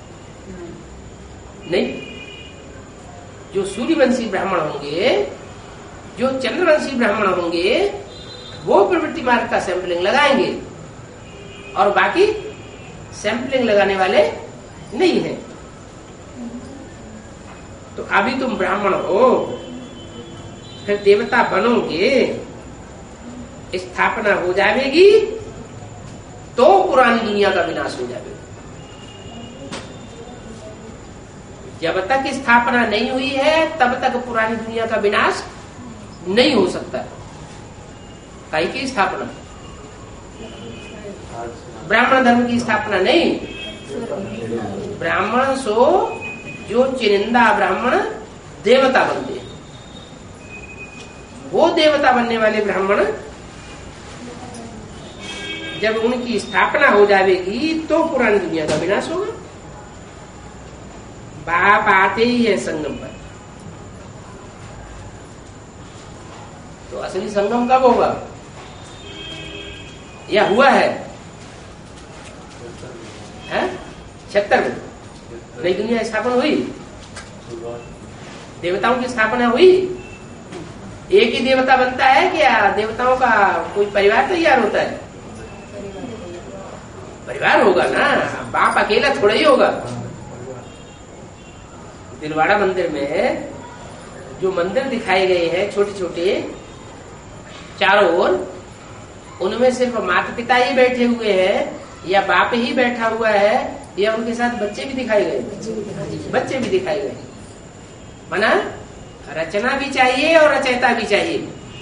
S1: नहीं। जो सूर्यवंशी ब्राह्मण होंगे, जो चंद्रवंशी ब्राह्मण होंगे, वो प्रवृत्ति मार्ग का सैंपलिंग लगाएंगे और बाकी सैंपलिंग लगाने वाले नहीं है। तो अभी तुम ब्राह्मण हो, फिर देवता बनोगे, स्थापना हो जाएगी तो पुरानी दुनिया का विनाश हो जाएगा। जब तक स्थापना नहीं हुई है तब तक पुरानी दुनिया का विनाश नहीं हो सकता। काहे की स्थापना? ब्राह्मण धर्म की स्थापना नहीं। ब्राह्मण सो जो चुनिंदा ब्राह्मण देवता बनते हैं, वो देवता बनने वाले ब्राह्मण जब उनकी स्थापना हो जाएगी तो पुरानी दुनिया का विनाश होगा। बाप आते ही है संगम पर। तो असली संगम कब होगा? या हुआ है? 76 में नई दुनिया स्थापना हुई, देवताओं की स्थापना हुई। एक ही देवता बनता है क्या? देवताओं का कोई परिवार तैयार होता है? परिवार होगा ना, बाप अकेला थोड़ा ही होगा। दिलवाड़ा मंदिर में जो मंदिर दिखाए गए हैं छोटे छोटे चारों ओर, उनमें सिर्फ माता पिता ही बैठे हुए हैं या बाप ही बैठा हुआ है या उनके साथ बच्चे भी दिखाए गए? बच्चे भी दिखाए गए। माना रचना भी चाहिए और रचयिता भी चाहिए।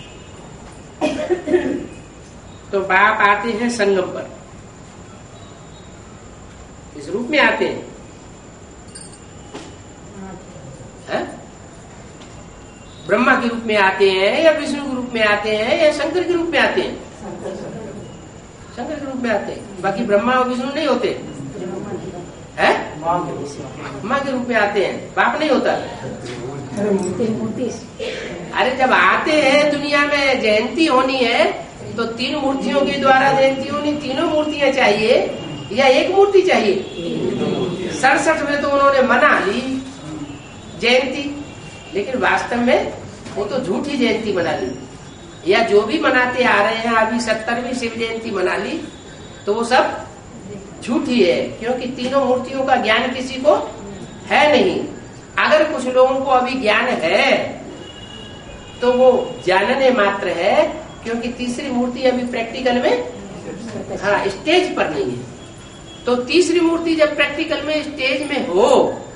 S1: तो बाप आते हैं संगम पर, इस रूप में आते हैं। ब्रह्मा के रूप में आते हैं या विष्णु के रूप में आते हैं या शंकर के रूप में आते हैं? शंकर के रूप में आते हैं। बाकी ब्रह्मा और विष्णु नहीं होते हैं, माँ के रूप में आते हैं, बाप नहीं होता। अरे जब आते हैं दुनिया में जयंती होनी है तो 3 मूर्तियों के द्वारा जयंती होनी, तीनों मूर्तियां चाहिए या एक मूर्ति चाहिए? 67 में तो उन्होंने मना ली जयंती, लेकिन वास्तव में वो तो झूठी जयंती मना ली। या जो भी मनाते आ रहे हैं, अभी 70वीं शिव जयंती मना ली, तो वो सब झूठी है, क्योंकि तीनों मूर्तियों का ज्ञान किसी को है नहीं। अगर कुछ लोगों को अभी ज्ञान है तो वो जानने मात्र है, क्योंकि तीसरी मूर्ति अभी प्रैक्टिकल में स्टेज पर नहीं है। तो तीसरी मूर्ति जब प्रैक्टिकल में स्टेज में हो,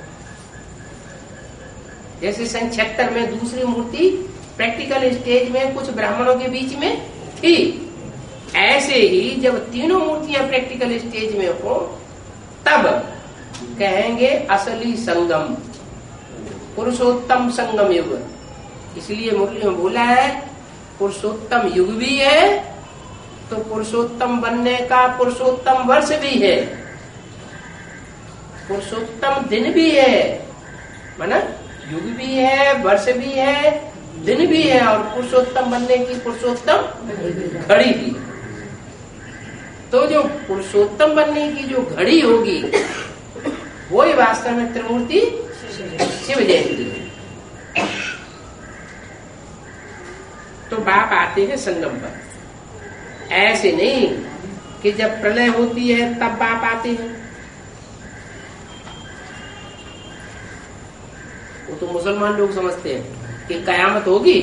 S1: जैसे सन 76 में दूसरी मूर्ति प्रैक्टिकल स्टेज में कुछ ब्राह्मणों के बीच में थी, ऐसे ही जब तीनों मूर्तियां प्रैक्टिकल स्टेज में हो तब कहेंगे असली संगम, पुरुषोत्तम संगम युग। इसलिए मुरली में बोला है पुरुषोत्तम युग भी है तो पुरुषोत्तम बनने का पुरुषोत्तम वर्ष भी है, पुरुषोत्तम दिन भी है। माना युग भी है, वर्ष भी है, दिन भी है, और पुरुषोत्तम बनने की पुरुषोत्तम घड़ी भी। तो जो पुरुषोत्तम बनने की जो घड़ी होगी वो ही वास्तव में त्रिमूर्ति शिव जयंती। तो बाप आते हैं संगम पर, ऐसे नहीं कि जब प्रलय होती है तब बाप आते हैं। वो तो मुसलमान लोग समझते हैं कि कयामत होगी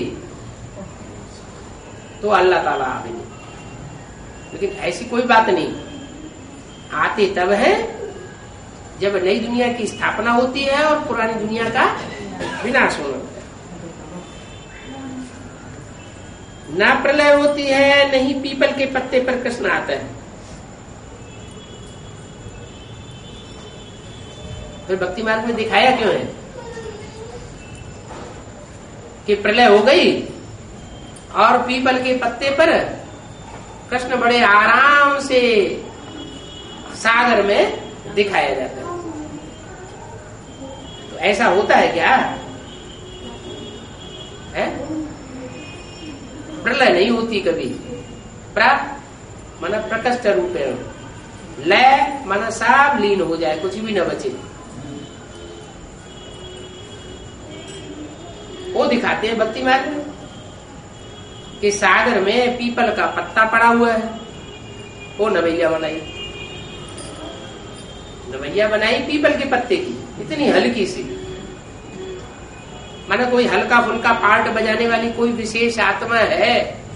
S1: तो अल्लाह ताला आएंगे, लेकिन ऐसी कोई बात नहीं। आते तब है जब नई दुनिया की स्थापना होती है और पुरानी दुनिया का विनाश होना होता है। ना प्रलय होती है, नहीं पीपल के पत्ते पर कृष्ण आता है। फिर भक्ति मार्ग में दिखाया क्यों है कि प्रलय हो गई और पीपल के पत्ते पर कृष्ण बड़े आराम से सागर में दिखाया जाता है। तो ऐसा होता है क्या? है प्रलय नहीं होती कभी। माना प्रकष्ट रूप है, लय माना सब लीन हो जाए, कुछ भी न बचे। वो दिखाते हैं भक्ति मार्ग में कि सागर में पीपल का पत्ता पड़ा हुआ है, वो नवैया बनाई, नवैया बनाई पीपल के पत्ते की, इतनी हल्की सी। माना कोई हल्का फुल्का पार्ट बजाने वाली कोई विशेष आत्मा है,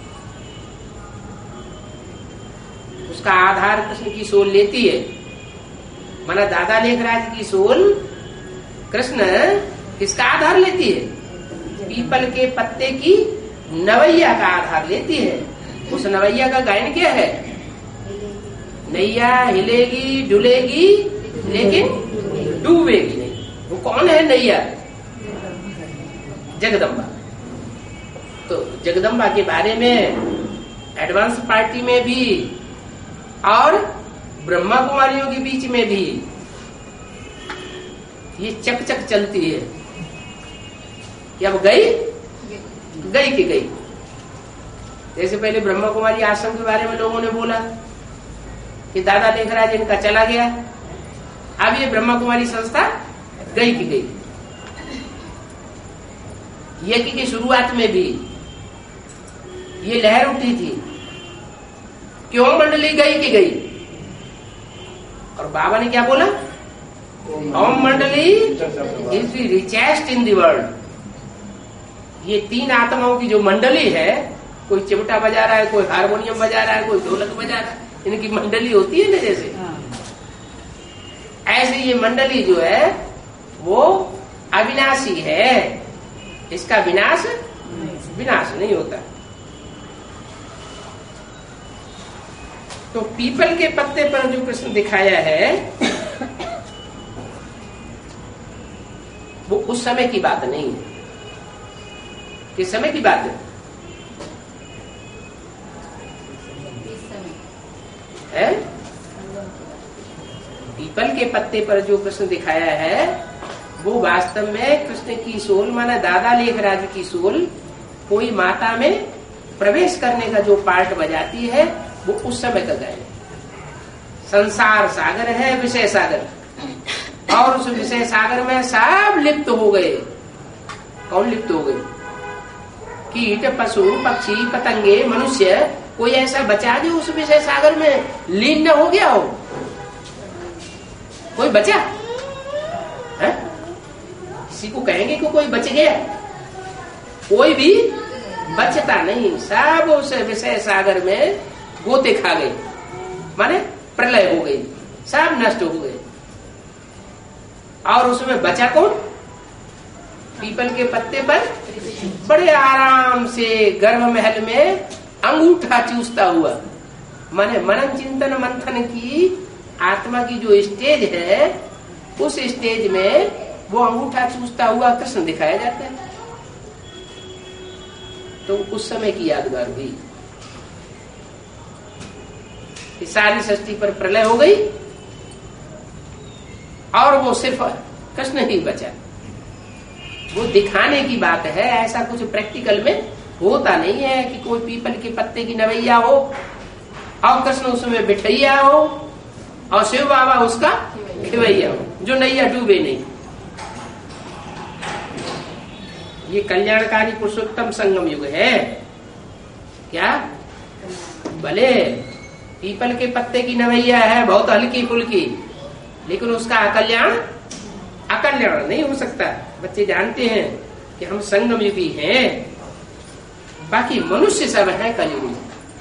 S1: उसका आधार कृष्ण की सोल लेती है। माना दादा लेखराज की सोल कृष्ण किसका आधार लेती है? पीपल के पत्ते की नवैया का आधार लेती है। उस नवैया का गायन क्या है? नैया हिलेगी डुलेगी लेकिन डूबेगी नहीं। वो कौन है नैया? जगदम्बा। तो जगदम्बा के बारे में एडवांस पार्टी में भी और ब्रह्मा कुमारियों के बीच में भी ये चकचक चलती है कि अब गई कि गई। जैसे पहले ब्रह्मा कुमारी आश्रम के बारे में लोगों ने बोला कि दादा लेखराज इनका चला गया, अब ये ब्रह्मा कुमारी संस्था गई की गई। यज्ञ की शुरुआत में भी ये लहर उठी थी कि ओम मंडली गई की गई, और बाबा ने क्या बोला, Om Mandali is the richest in the world. ये तीन आत्माओं की जो मंडली है, कोई चिमटा बजा रहा है, कोई हारमोनियम बजा रहा है, कोई ढोलक बजा रहा है, इनकी मंडली होती है ना जैसे, ऐसे ये मंडली जो है वो अविनाशी है, इसका विनाश नहीं होता। तो पीपल के पत्ते पर जो कृष्ण दिखाया है वो उस समय की बात नहीं है। किस समय की बात है? पीपल के पत्ते पर जो कृष्ण दिखाया है वो वास्तव में कृष्ण की सोल माना दादा लेखराज की सोल कोई माता में प्रवेश करने का जो पार्ट बजाती है वो उस समय का गायन। संसार सागर है, विषय सागर, और उस विषय सागर में सब लिप्त हो गए। कौन लिप्त हो गए? कीट, पशु, पक्षी, पतंगे, मनुष्य, कोई ऐसा बचा जो उस विषय सागर में लीन न हो गया हो? कोई बचा है? किसी को कहेंगे कि कोई बच गया? कोई भी बचता नहीं, सब उस विषय सागर में गोते खा गए, माने प्रलय हो गई, सब नष्ट हो गए। और उसमें बचा कौन? पीपल के पत्ते पर बड़े आराम से गर्भ महल में अंगूठा चूसता हुआ, माने मनन चिंतन मंथन की आत्मा की जो स्टेज है, उस स्टेज में वो अंगूठा चूसता हुआ कृष्ण दिखाया जाता है। तो उस समय की यादगार हुई कि सारी सृष्टि पर प्रलय हो गई और वो सिर्फ कृष्ण ही बचा। वो दिखाने की बात है, ऐसा कुछ प्रैक्टिकल में होता नहीं है कि कोई पीपल के पत्ते की नवैया हो और कृष्ण उसमें बिठैया हो और शिव बाबा उसका खिवैया हो, जो नैया डूबे नहीं। ये कल्याणकारी पुरुषोत्तम संगम युग है क्या? भले पीपल के पत्ते की नवैया है, बहुत हल्की फुल्की, लेकिन उसका अकल्याण नहीं हो सकता। बच्चे जानते हैं कि हम संगम युगी हैं, बाकी मनुष्य सब है कलयुग में।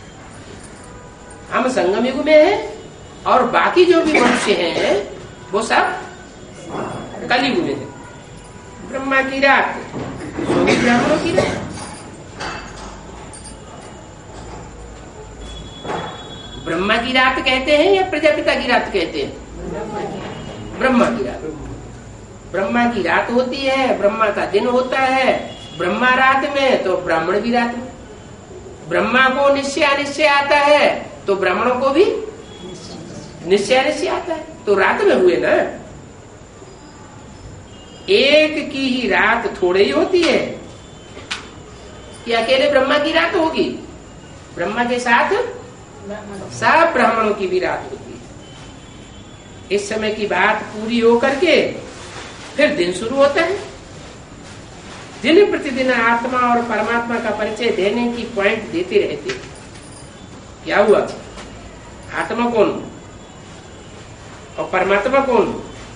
S1: हम संगम युग में हैं और बाकी जो भी मनुष्य हैं वो सब कलयुग में है। ब्रह्मा की रात, ब्राह्मणों की रात। ब्रह्मा की रात कहते हैं या प्रजापिता की रात कहते हैं? ब्रह्मा की रात। ब्रह्मा की रात होती है, ब्रह्मा का दिन होता है। ब्रह्मा रात में तो ब्राह्मण भी रात में। ब्रह्मा को निश्चय अनिश्चय आता है तो ब्राह्मणों को भी निश्चय अनिश्चय आता है, तो रात में हुए ना। एक की ही रात थोड़े ही होती है कि अकेले ब्रह्मा की रात होगी? ब्रह्मा के साथ सब ब्राह्मणों की भी रात होती है। इस समय की बात पूरी होकर के फिर दिन शुरू होता है। दिन प्रतिदिन आत्मा और परमात्मा का परिचय देने की पॉइंट देते रहते। क्या हुआ? आत्मा कौन और परमात्मा कौन?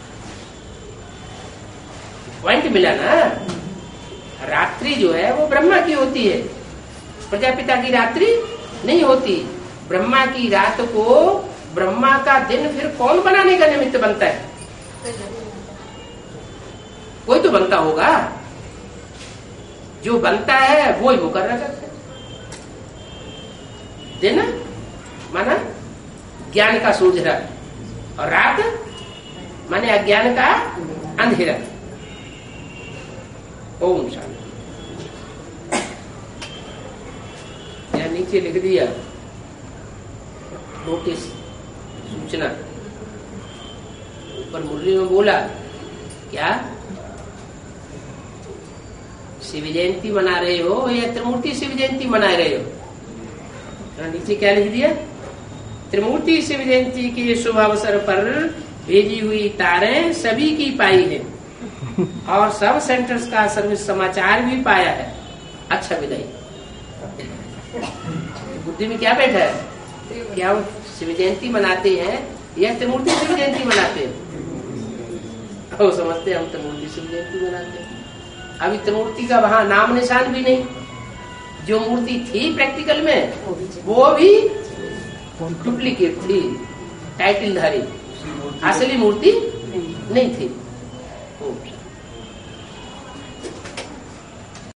S1: पॉइंट मिला ना। रात्रि जो है वो ब्रह्मा की होती है, प्रजापिता की रात्रि नहीं होती। ब्रह्मा की रात को ब्रह्मा का दिन फिर कौन बनाने का निमित्त बनता है? कोई तो बनता होगा, जो बनता है वो ही मुकर्रर करता है। दिन माना ज्ञान का सूझरा और रात माने अज्ञान का अंधेरा। ओम शांति। या नीचे लिख दिया नोटिस सूचना, ऊपर मुरली में बोला क्या शिव जयंती मना रहे हो या त्रिमूर्ति शिव जयंती मना रहे हो? नीचे क्या लिख दिया, त्रिमूर्ति शिव जयंती के शुभ अवसर पर भेजी हुई तारें सभी की पाई है और सब सेंटर्स का सर्विस समाचार भी पाया है। अच्छा विदाई। बुद्धि में क्या बैठा है, क्या वो शिव जयंती मनाते हैं या त्रिमूर्ति शिव जयंती मनाते हैं? वो समझते हैं हम त्रिमूर्ति शिव जयंती मनाते हैं। अभी त्रिमूर्ति का वहां नाम निशान भी नहीं। जो मूर्ति थी प्रैक्टिकल में वो भी डुप्लीकेट थी, टाइटलधारी, असली मूर्ति नहीं थी।